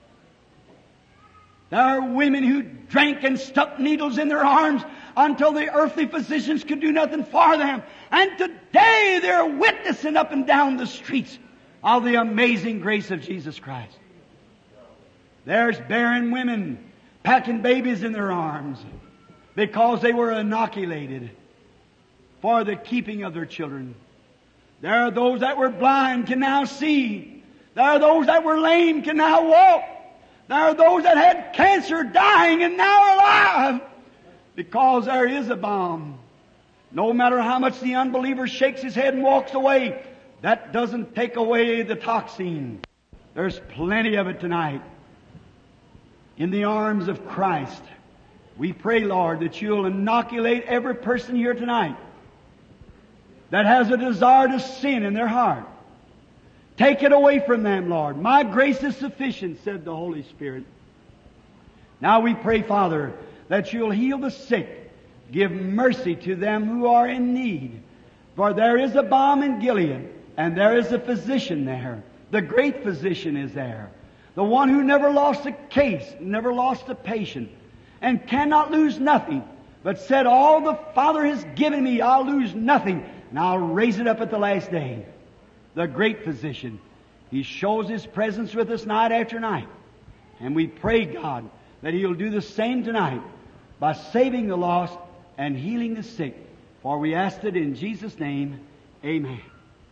There are women who drank and stuck needles in their arms until the earthly physicians could do nothing for them. And today they're witnessing up and down the streets of the amazing grace of Jesus Christ. There's barren women packing babies in their arms because they were inoculated for the keeping of their children. There are those that were blind can now see. There are those that were lame can now walk. There are those that had cancer dying and now are alive because there is a balm. No matter how much the unbeliever shakes his head and walks away, that doesn't take away the toxin. There's plenty of it tonight. In the arms of Christ, we pray, Lord, that You'll inoculate every person here tonight that has a desire to sin in their heart. Take it away from them, Lord. My grace is sufficient, said the Holy Spirit. Now we pray, Father, that You'll heal the sick. Give mercy to them who are in need. For there is a balm in Gilead, and there is a physician there. The great physician is there. The one who never lost a case, never lost a patient, and cannot lose nothing, but said, all the Father has given me, I'll lose nothing, and I'll raise it up at the last day. The great physician. He shows His presence with us night after night. And we pray, God, that He'll do the same tonight by saving the lost and healing the sick. For we ask it in Jesus' name. Amen.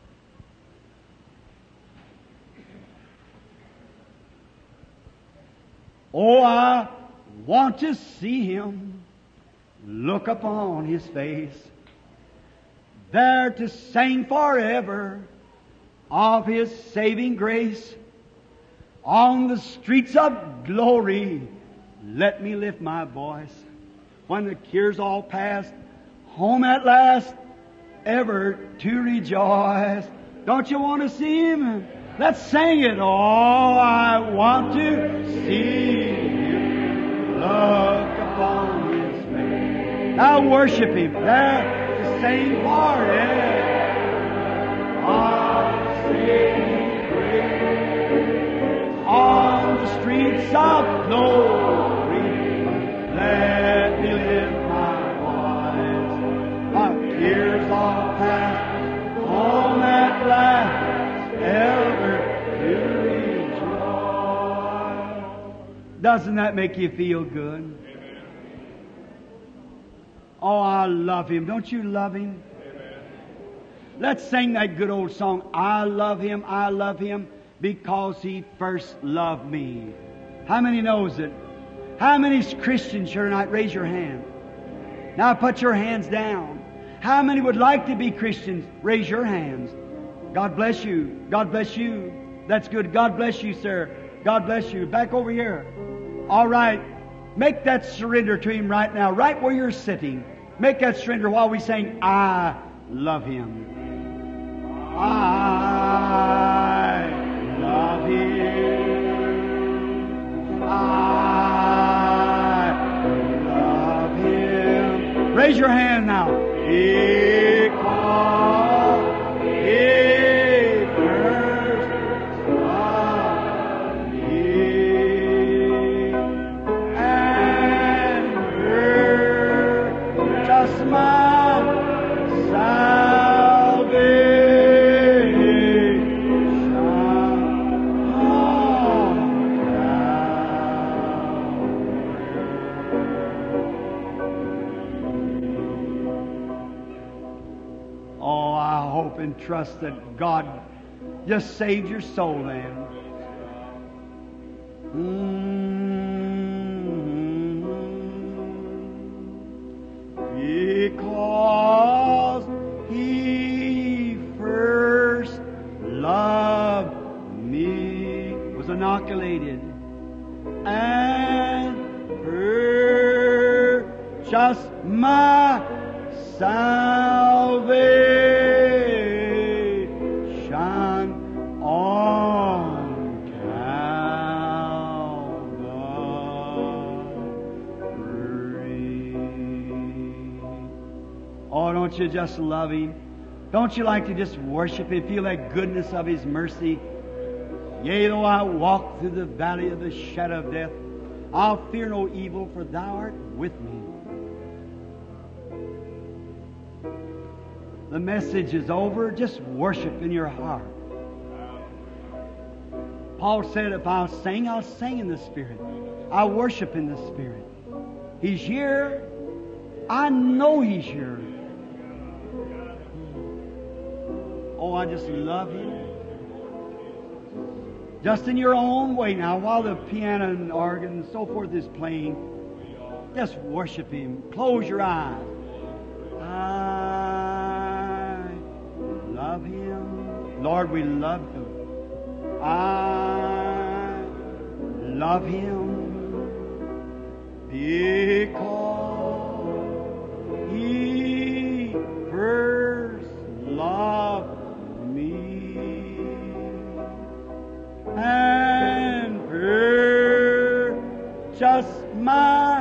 Oh, I want to see Him, look upon His face, there to sing forever of His saving grace. On the streets of glory, let me lift my voice. When the care's all past, home at last, ever to rejoice. Don't you want to see Him? Let's sing it. Oh, I want to see Him, look upon His face. Now worship Him. There to sing forever. Of saving grace. On the streets of glory, let me lift my voice. My tears all past, home at last, ever to rejoice. Doesn't that make you feel good? Oh, I love Him. Don't you love Him? Let's sing that good old song, I love Him, I love Him, because He first loved me. How many knows it? How many Christians here tonight? Raise your hand. Now put your hands down. How many would like to be Christians? Raise your hands. God bless you. God bless you. That's good. God bless you, sir. God bless you. Back over here. All right. Make that surrender to Him right now, right where you're sitting. Make that surrender while we sing, I love Him. I love Him. I love Him. Raise your hand now. Because He first loved me and purchased my salvation on Calvary. Oh, I hope and trust that God just saved your soul then. Mm-hmm. calculated and purchased my salvation on Calvary. Oh, don't you just love Him? Don't you like to just worship Him, feel that goodness of His mercy? Yea, though I walk through the valley of the shadow of death, I'll fear no evil, for Thou art with me. The message is over. Just worship in your heart. Paul said, if I'll sing, I'll sing in the Spirit. I'll worship in the Spirit. He's here. I know He's here. Oh, I just love Him. Just in your own way now, while the piano and organ and so forth is playing, just worship Him. Close your eyes. I love Him. Lord, we love You. I love Him because He first loved me and purchased my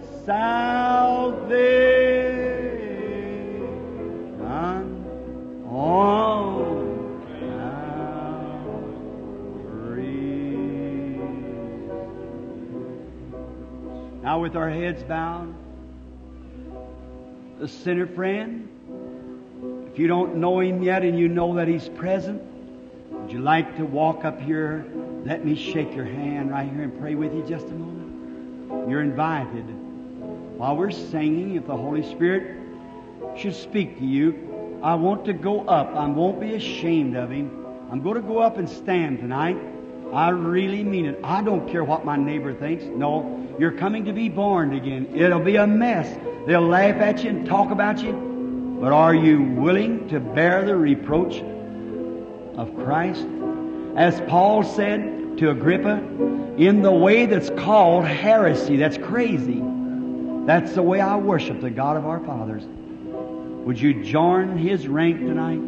salvation on Calvary. Now, with our heads bowed, the sinner friend, if you don't know Him yet and you know that He's present, would you like to walk up here? Let me shake your hand right here and pray with you just a moment. You're invited. While we're singing, if the Holy Spirit should speak to you, I want to go up. I won't be ashamed of Him. I'm going to go up and stand tonight. I really mean it. I don't care what my neighbor thinks. No, you're coming to be born again. It'll be a mess. They'll laugh at you and talk about you. But are you willing to bear the reproach of Christ? As Paul said to Agrippa, in the way that's called heresy, that's crazy. That's the way I worship the God of our fathers. Would you join His rank tonight?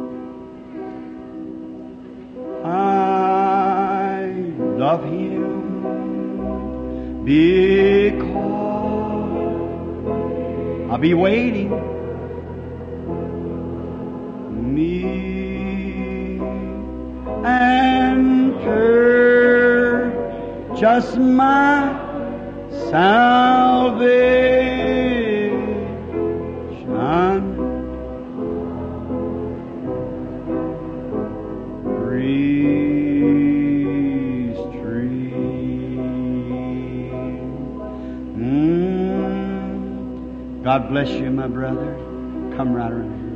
I love Him because I'll be waiting me and purchase my salvation. Praise tree. Mm. God bless you, my brother. Come right around here.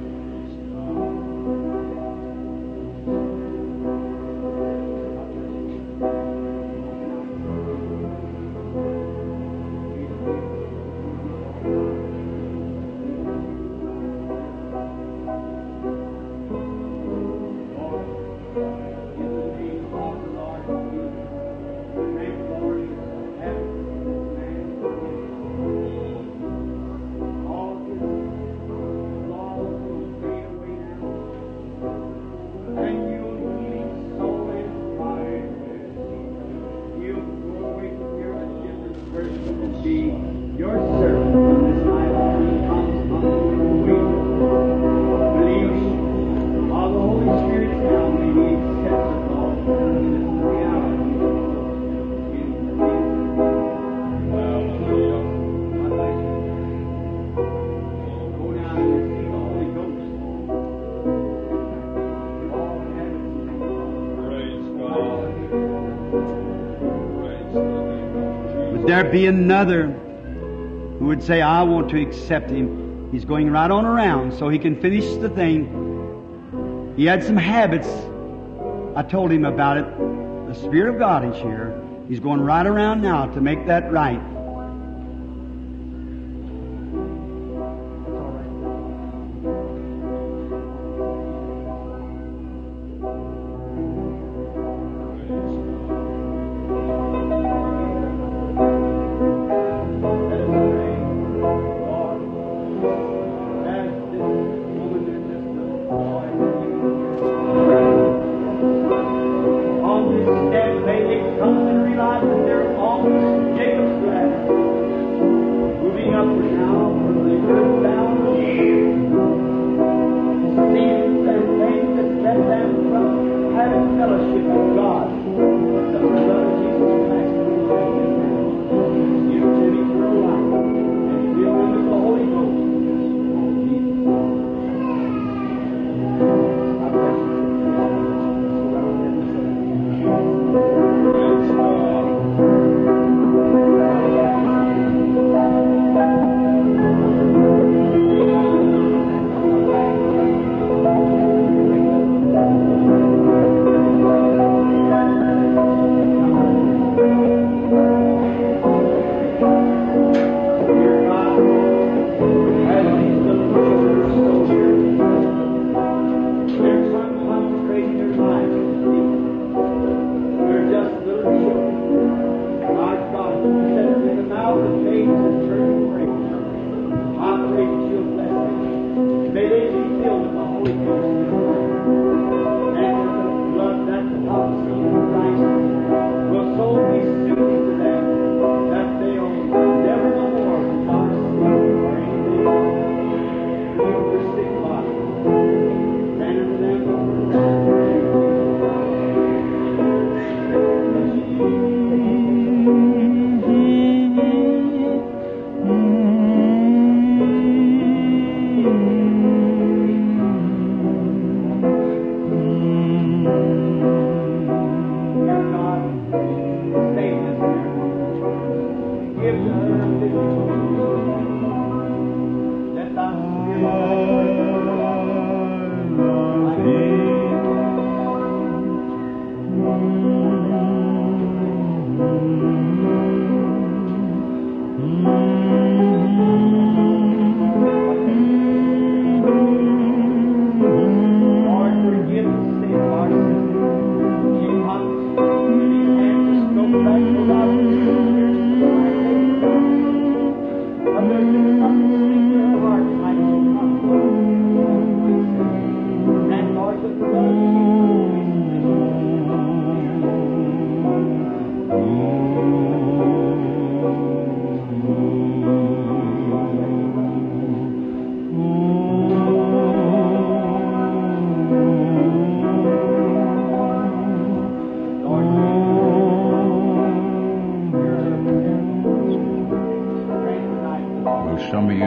There be another who would say, I want to accept Him. He's going right on around so he can finish the thing. He had some habits. I told him about it. The Spirit of God is here. He's going right around now to make that right.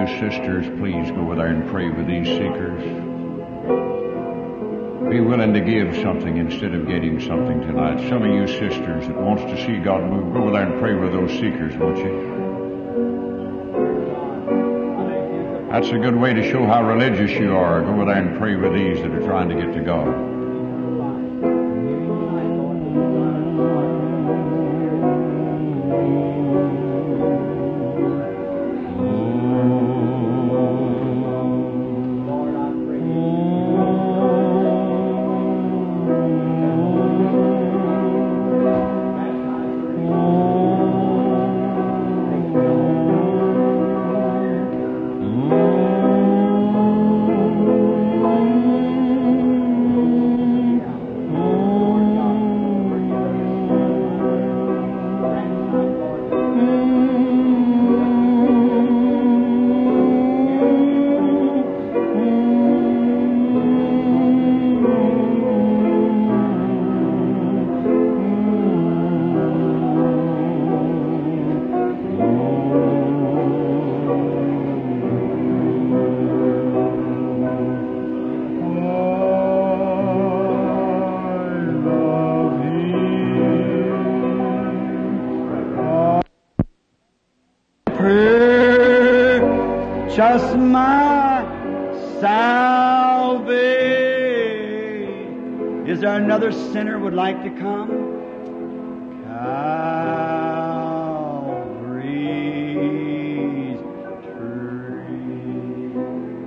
you sisters, please go there and pray with these seekers. Be willing to give something instead of getting something tonight. Some of you sisters that wants to see God move, go there and pray with those seekers, won't you? That's a good way to show how religious you are. Go there and pray with these that are trying to get to God. Just my salvation. Is there another sinner would like to come? Calvary's tree.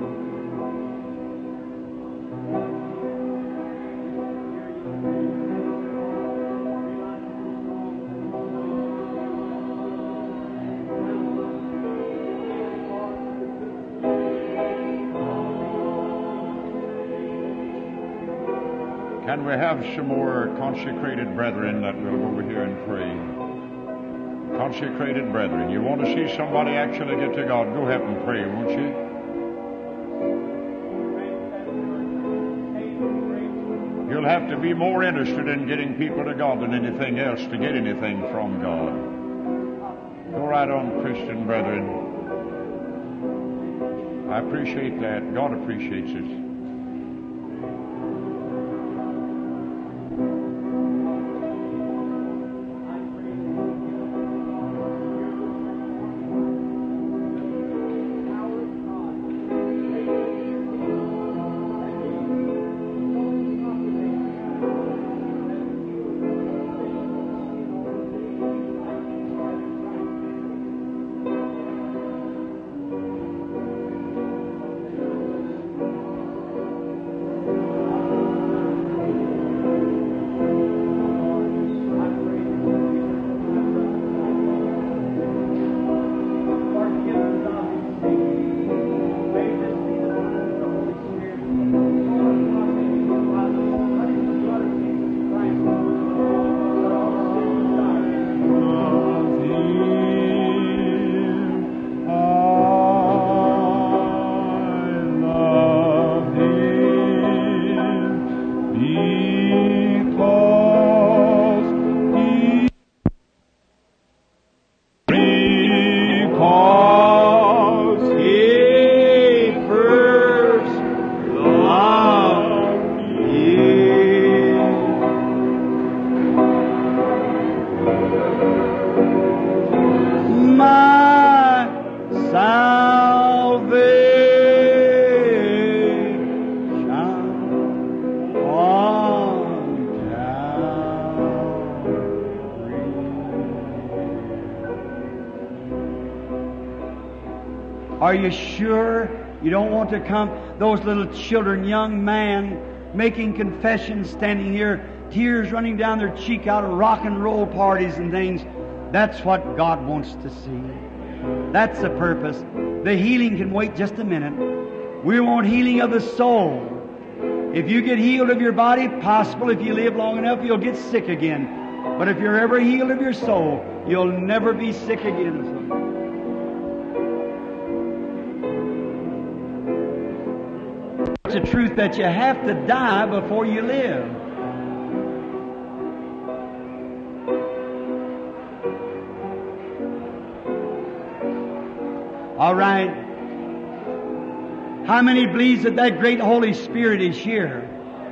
Can we have some more consecrated brethren that will go over here and pray? Consecrated brethren. You want to see somebody actually get to God, go ahead and pray, won't you? You'll have to be more interested in getting people to God than anything else to get anything from God. Go right on, Christian brethren. I appreciate that. God appreciates it. Are you sure you don't want to come? Those little children, young man, making confessions, standing here, tears running down their cheek out of rock and roll parties and things. That's what God wants to see. That's the purpose. The healing can wait just a minute. We want healing of the soul. If you get healed of your body, possible if you live long enough, you'll get sick again. But if you're ever healed of your soul, you'll never be sick again. It's a truth that you have to die before you live. All right. How many believes that that great Holy Spirit is here?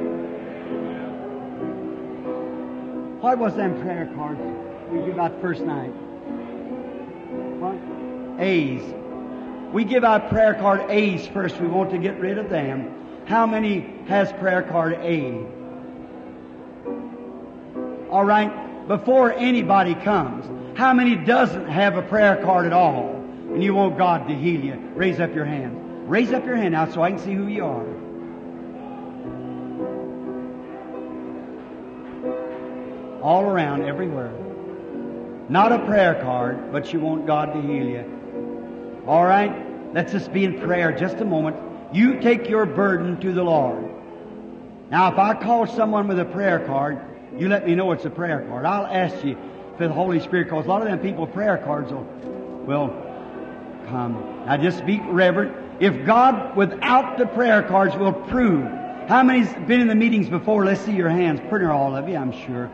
What was them prayer cards we give out first night? What? A's. We give out prayer card A's first. We want to get rid of them. How many has prayer card A? All right. Before anybody comes, how many doesn't have a prayer card at all? And you want God to heal you? Raise up your hand. Raise up your hand now so I can see who you are. All around, everywhere. Not a prayer card, but you want God to heal you. All right? Let's just be in prayer just a moment. You take your burden to the Lord. Now, if I call someone with a prayer card, you let me know it's a prayer card. I'll ask you for the Holy Spirit, because a lot of them people prayer cards will, will come. Now, just be reverent. If God, without the prayer cards, will prove. How many's been in the meetings before? Let's see your hands. Pretty all of you, I'm sure.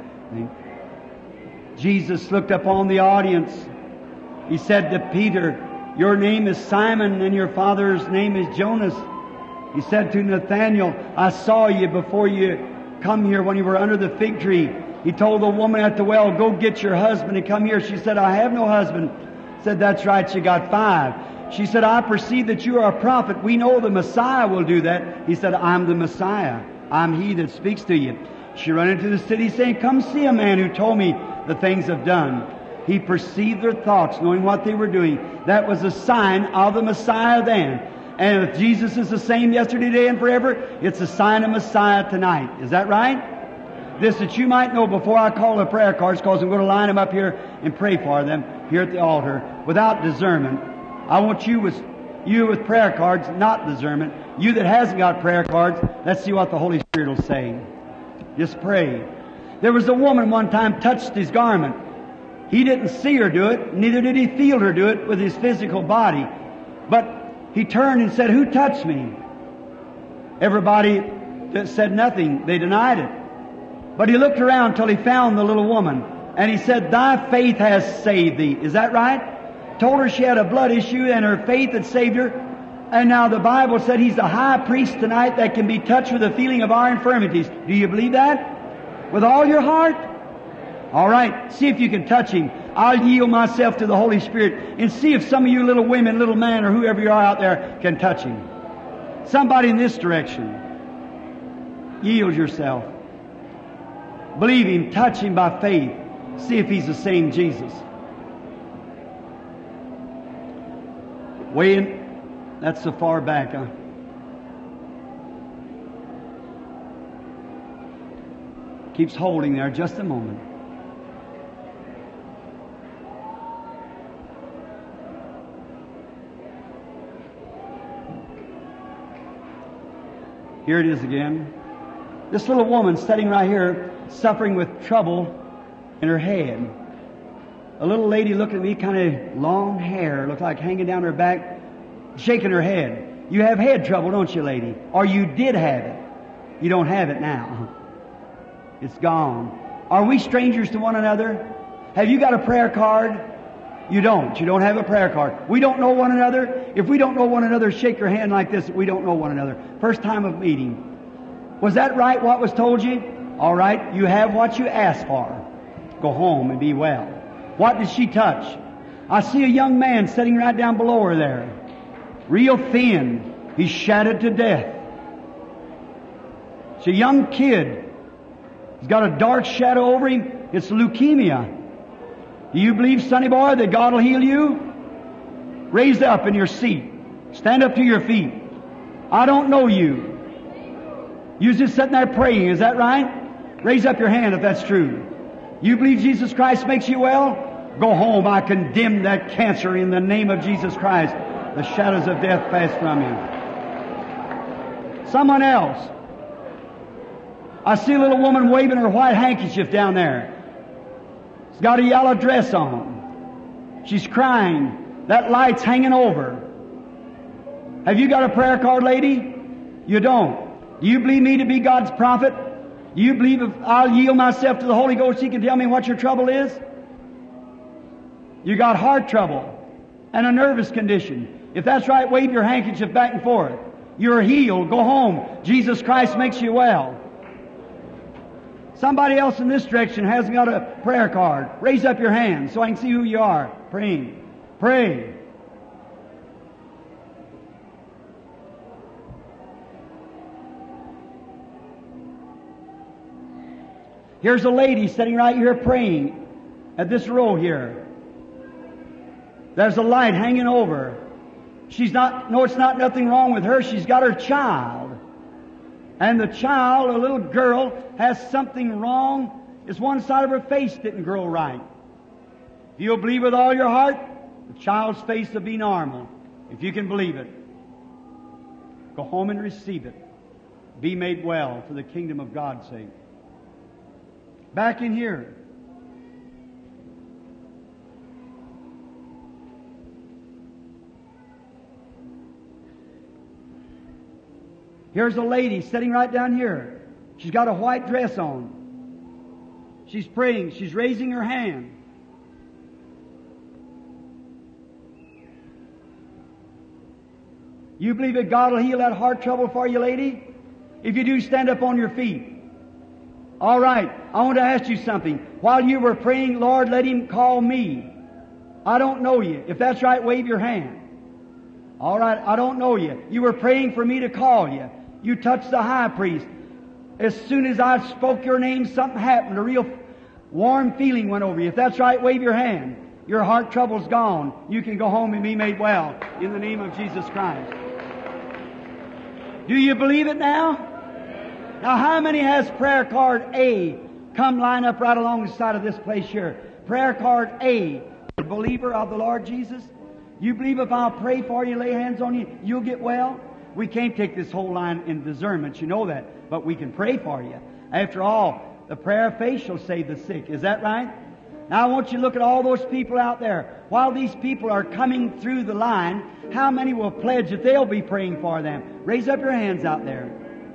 Jesus looked upon the audience. He said to Peter, "Your name is Simon, and your father's name is Jonas." He said to Nathanael, "I saw you before you come here when you were under the fig tree." He told the woman at the well, "Go get your husband and come here." She said, "I have no husband." He said, "That's right, you got five." She said, "I perceive that you are a prophet. We know the Messiah will do that." He said, "I'm the Messiah. I'm he that speaks to you." She ran into the city saying, "Come see a man who told me the things I've done." He perceived their thoughts, knowing what they were doing. That was a sign of the Messiah then. And if Jesus is the same yesterday, today, and forever, it's a sign of Messiah tonight. Is that right? This that you might know before I call the prayer cards, because I'm going to line them up here and pray for them here at the altar without discernment. I want you with you with prayer cards, not discernment. You that hasn't got prayer cards, let's see what the Holy Spirit will say. Just pray. There was a woman one time touched his garment. He didn't see her do it, neither did he feel her do it with his physical body. But he turned and said, "Who touched me?" Everybody that said nothing, they denied it. But he looked around till he found the little woman, and he said, "Thy faith has saved thee." Is that right? Told her she had a blood issue and her faith had saved her. And now the Bible said he's the high priest tonight that can be touched with the feeling of our infirmities. Do you believe that? With all your heart? All right. See if you can touch him. I'll yield myself to the Holy Spirit and see if some of you little women, little men, or whoever you are out there can touch him. Somebody in this direction. Yield yourself. Believe him. Touch him by faith. See if he's the same Jesus. Way in. That's so far back, huh? Keeps holding there just a moment. Here it is again. This little woman sitting right here, suffering with trouble in her head. A little lady looking at me, kind of long hair, looked like hanging down her back, shaking her head. You have head trouble, don't you, lady? Or you did have it. You don't have it now. It's gone. Are we strangers to one another? Have you got a prayer card? You don't. You don't have a prayer card. We don't know one another. If we don't know one another, shake your hand like this. We don't know one another. First time of meeting. Was that right, what was told you? All right. You have what you asked for. Go home and be well. What did she touch? I see a young man sitting right down below her there. Real thin. He's shattered to death. It's a young kid. He's got a dark shadow over him. It's leukemia. Do you believe, sonny boy, that God will heal you? Raise up in your seat. Stand up to your feet. I don't know you. You're just sitting there praying. Is that right? Raise up your hand if that's true. You believe Jesus Christ makes you well? Go home. I condemn that cancer in the name of Jesus Christ. The shadows of death pass from you. Someone else. I see a little woman waving her white handkerchief down there. She's got a yellow dress on. She's crying. That light's hanging over. Have you got a prayer card, lady? You don't. Do you believe me to be God's prophet? Do you believe if I'll yield myself to the Holy Ghost, He can tell me what your trouble is? You got heart trouble and a nervous condition. If that's right, wave your handkerchief back and forth. You're healed. Go home. Jesus Christ makes you well. Somebody else in this direction hasn't got a prayer card. Raise up your hand so I can see who you are. Praying. Pray. Here's a lady sitting right here praying at this row here. There's a light hanging over her. She's not, no, it's not nothing wrong with her. She's got her child. And the child, a little girl, has something wrong. It's one side of her face didn't grow right. If you'll believe with all your heart, the child's face will be normal. If you can believe it. Go home and receive it. Be made well for the kingdom of God's sake. Back in here. Here's a lady sitting right down here. She's got a white dress on. She's praying. She's raising her hand. You believe that God will heal that heart trouble for you, lady? If you do, stand up on your feet. All right. I want to ask you something. While you were praying, Lord, let Him call me. I don't know you. If that's right, wave your hand. All right. I don't know you. You were praying for me to call you. You touched the high priest. As soon as I spoke your name, something happened. A real warm feeling went over you. If that's right, wave your hand. Your heart trouble's gone. You can go home and be made well in the name of Jesus Christ. Do you believe it now? Now, how many has prayer card A? Come line up right along the side of this place here. Prayer card A. A believer of the Lord Jesus. You believe if I'll pray for you, lay hands on you, you'll get well? We can't take this whole line in discernment, you know that. But we can pray for you. After all, the prayer of faith shall save the sick. Is that right? Now I want you to look at all those people out there. While these people are coming through the line, how many will pledge that they'll be praying for them? Raise up your hands out there.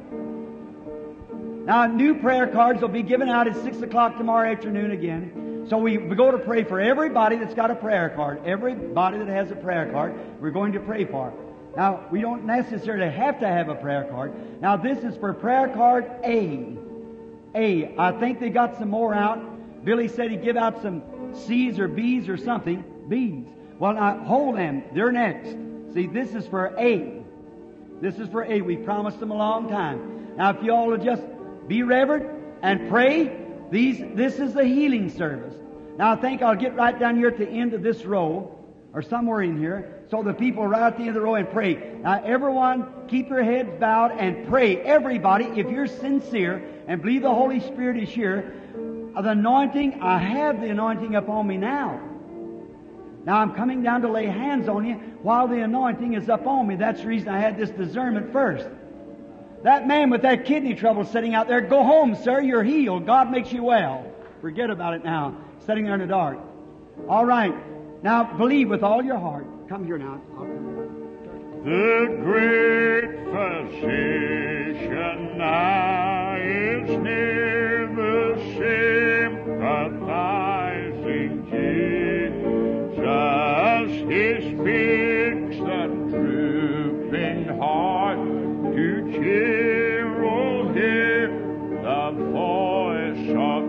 Now new prayer cards will be given out at six o'clock tomorrow afternoon again. So we, we go to pray for everybody that's got a prayer card. Everybody that has a prayer card, we're going to pray for. Now, we don't necessarily have to have a prayer card. Now, this is for prayer card A. A. I think they got some more out. Billy said he'd give out some C's or B's or something. B's. Well, now, hold them. They're next. See, this is for A. This is for A. We promised them a long time. Now, if you all will just be reverent and pray, these, this is the healing service. Now, I think I'll get right down here at the end of this row, or somewhere in here, so the people right at the end of the row and pray. Now, everyone, keep your heads bowed and pray. Everybody, if you're sincere and believe the Holy Spirit is here, the anointing, I have the anointing upon me now. Now, I'm coming down to lay hands on you while the anointing is upon me. That's the reason I had this discernment first. That man with that kidney trouble sitting out there, go home, sir. You're healed. God makes you well. Forget about it now. Sitting there in the dark. All right. Now, believe with all your heart. Come here now. The great physician now is near, the sympathizing Jesus. He speaks the drooping heart to cheer. Oh, hear the voice of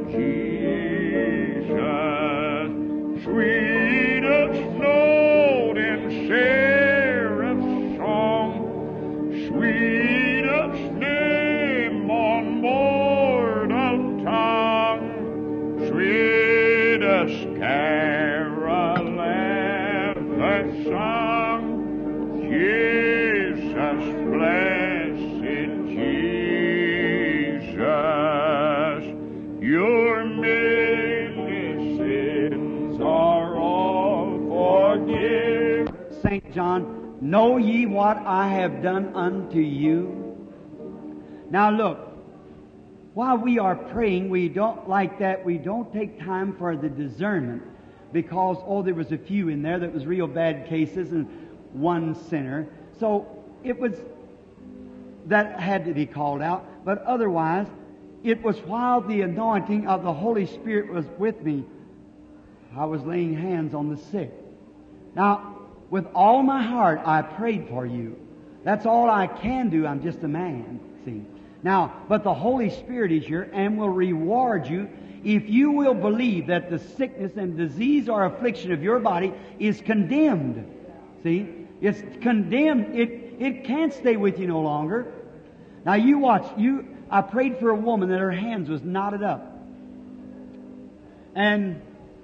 Jesus. Sweetest note in seraph's song, sweetest name on mortal tongue, sweetest carol ever sung, Jesus, blessed Jesus, your medicines are all forgiven. Saint John, know ye what I have done unto you? Now look, while we are praying, we don't like that. We don't take time for the discernment because, oh, there was a few in there that was real bad cases and one sinner. So it was, that had to be called out. But otherwise, it was while the anointing of the Holy Spirit was with me, I was laying hands on the sick. Now, with all my heart, I prayed for you. That's all I can do. I'm just a man. See? Now, but the Holy Spirit is here and will reward you if you will believe that the sickness and disease or affliction of your body is condemned. See? It's condemned. It, it can't stay with you no longer. Now you watch. You, I prayed for a woman that her hands was knotted up. And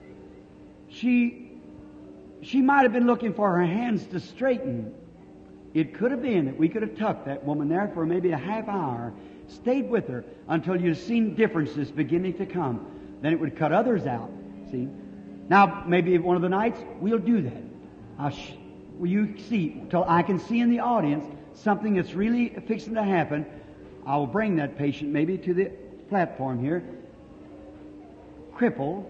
she, she might have been looking for her hands to straighten. It could have been that we could have tucked that woman there for maybe a half hour, stayed with her until you've seen differences beginning to come. Then it would cut others out. See? Now, maybe one of the nights, we'll do that. I'll sh- will you see, till I can see in the audience something that's really fixing to happen, I will bring that patient maybe to the platform here. Crippled,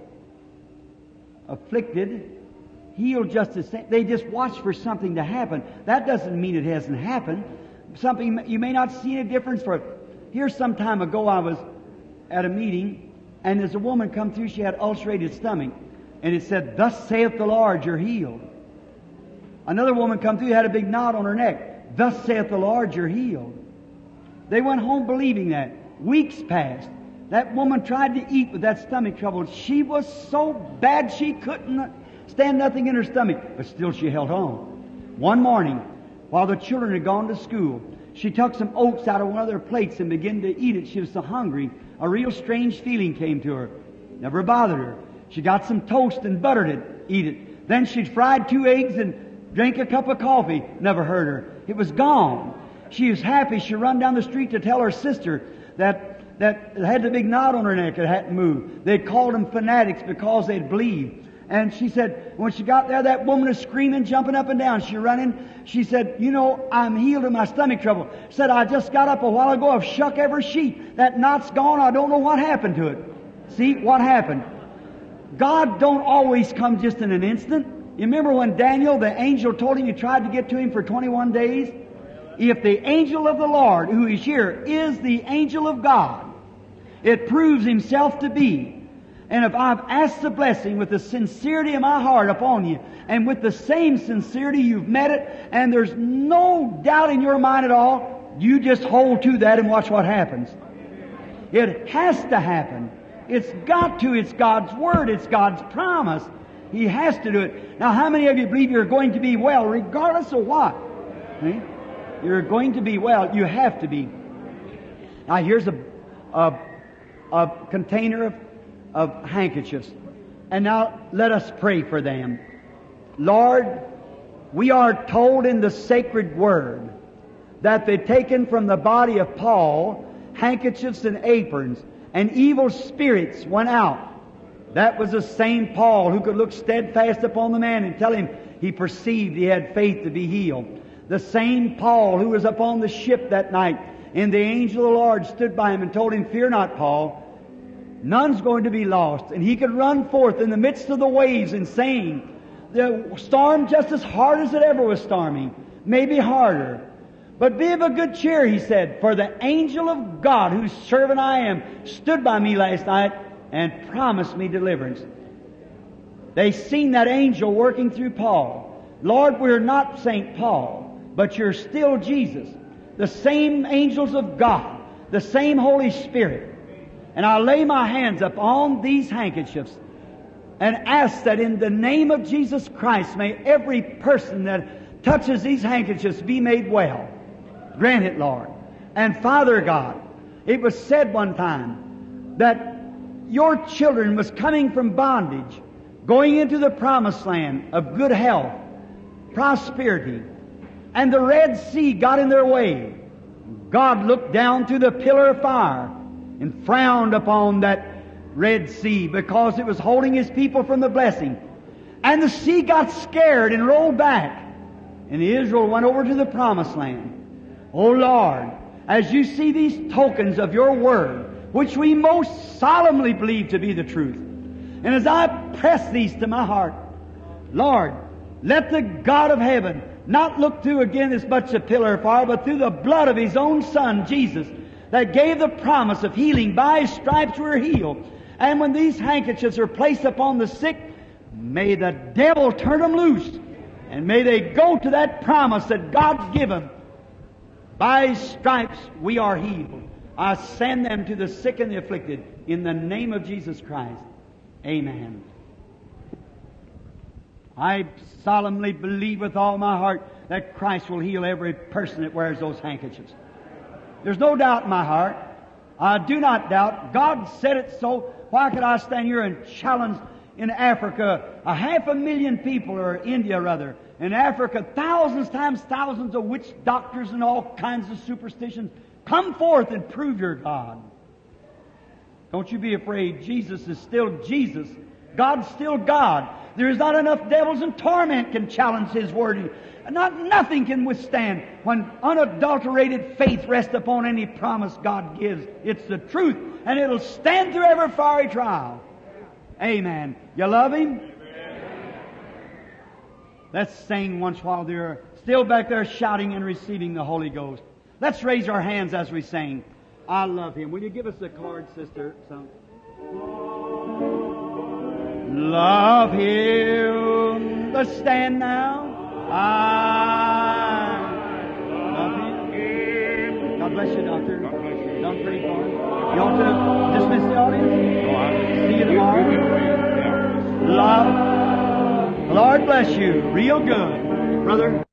afflicted, healed just as same. They just watch for something to happen. That doesn't mean it hasn't happened. Something you may not see a difference for it. Here some time ago I was at a meeting and there's a woman come through, she had ulcerated stomach. And it said, "Thus saith the Lord, you're healed." Another woman come through, had a big knot on her neck. "Thus saith the Lord, you're healed." They went home believing that. Weeks passed. That woman tried to eat with that stomach trouble. She was so bad she couldn't stand nothing in her stomach. But still she held on. One morning, while the children had gone to school, she took some oats out of one of their plates and began to eat it. She was so hungry. A real strange feeling came to her. Never bothered her. She got some toast and buttered it. Eat it. Then she'd fried two eggs and drank a cup of coffee. Never hurt her. It was gone. She was happy. She run down the street to tell her sister that that had the big knot on her neck that hadn't moved. They called them fanatics because they'd bleed. And she said, when she got there, that woman was screaming, jumping up and down. She running. She said, "You know, I'm healed of my stomach trouble." Said, "I just got up a while ago. I've shuck every sheet. That knot's gone. I don't know what happened to it." See what happened? God don't always come just in an instant. You remember when Daniel, the angel, told him you tried to get to him for twenty-one days? If the angel of the Lord, who is here, is the angel of God, it proves himself to be. And if I've asked the blessing with the sincerity of my heart upon you, and with the same sincerity you've met it, and there's no doubt in your mind at all, you just hold to that and watch what happens. It has to happen. It's got to. It's God's Word. It's God's promise. He has to do it. Now, how many of you believe you're going to be well, regardless of what? See? You're going to be well. You have to be. Now, here's a, a, a container of, of handkerchiefs. And now, let us pray for them. Lord, we are told in the sacred Word that they've taken from the body of Paul handkerchiefs and aprons, and evil spirits went out. That was the same Paul who could look steadfast upon the man and tell him he perceived he had faith to be healed. The same Paul who was upon the ship that night, and the angel of the Lord stood by him and told him, "Fear not, Paul, none's going to be lost." And he could run forth in the midst of the waves and saying, the storm just as hard as it ever was storming, maybe harder. "But be of a good cheer," he said, "for the angel of God, whose servant I am, stood by me last night and promised me deliverance." They seen that angel working through Paul. Lord, we're not Saint Paul, but you're still Jesus. The same angels of God, the same Holy Spirit. And I lay my hands upon these handkerchiefs and ask that in the name of Jesus Christ, may every person that touches these handkerchiefs be made well. Grant it, Lord. And Father God, it was said one time that your children was coming from bondage, going into the promised land of good health, prosperity, and the Red Sea got in their way. God looked down through the pillar of fire and frowned upon that Red Sea because it was holding His people from the blessing. And the sea got scared and rolled back, and Israel went over to the promised land. Oh Lord, as you see these tokens of your Word, which we most solemnly believe to be the truth, and as I press these to my heart, Lord, let the God of heaven not look through again as much a pillar of fire, but through the blood of His own Son, Jesus, that gave the promise of healing. By His stripes we're healed. And when these handkerchiefs are placed upon the sick, may the devil turn them loose, and may they go to that promise that God's given By His stripes we are healed. I send them to the sick and the afflicted in the name of Jesus Christ. Amen. I solemnly believe with all my heart that Christ will heal every person that wears those handkerchiefs. There's no doubt in my heart. I do not doubt. God said it so. Why could I stand here and challenge in Africa a half a million people, or India rather, in Africa thousands times thousands of witch doctors and all kinds of superstitions? Come forth and prove your God. Don't you be afraid. Jesus is still Jesus. God's still God. There is not enough devils in torment can challenge His Word. Not nothing can withstand when unadulterated faith rests upon any promise God gives. It's the truth, and it'll stand through every fiery trial. Amen. You love Him? Amen. Let's sing once while they're still back there shouting and receiving the Holy Ghost. Let's raise our hands as we sing. I love Him. Will you give us a chord, sister? Some. Love Him. Let's stand now. I love Him. God bless you, Doctor. God bless you. Don't pray for him. You want to dismiss the audience? See you tomorrow. Love. Lord bless you. Real good. Brother.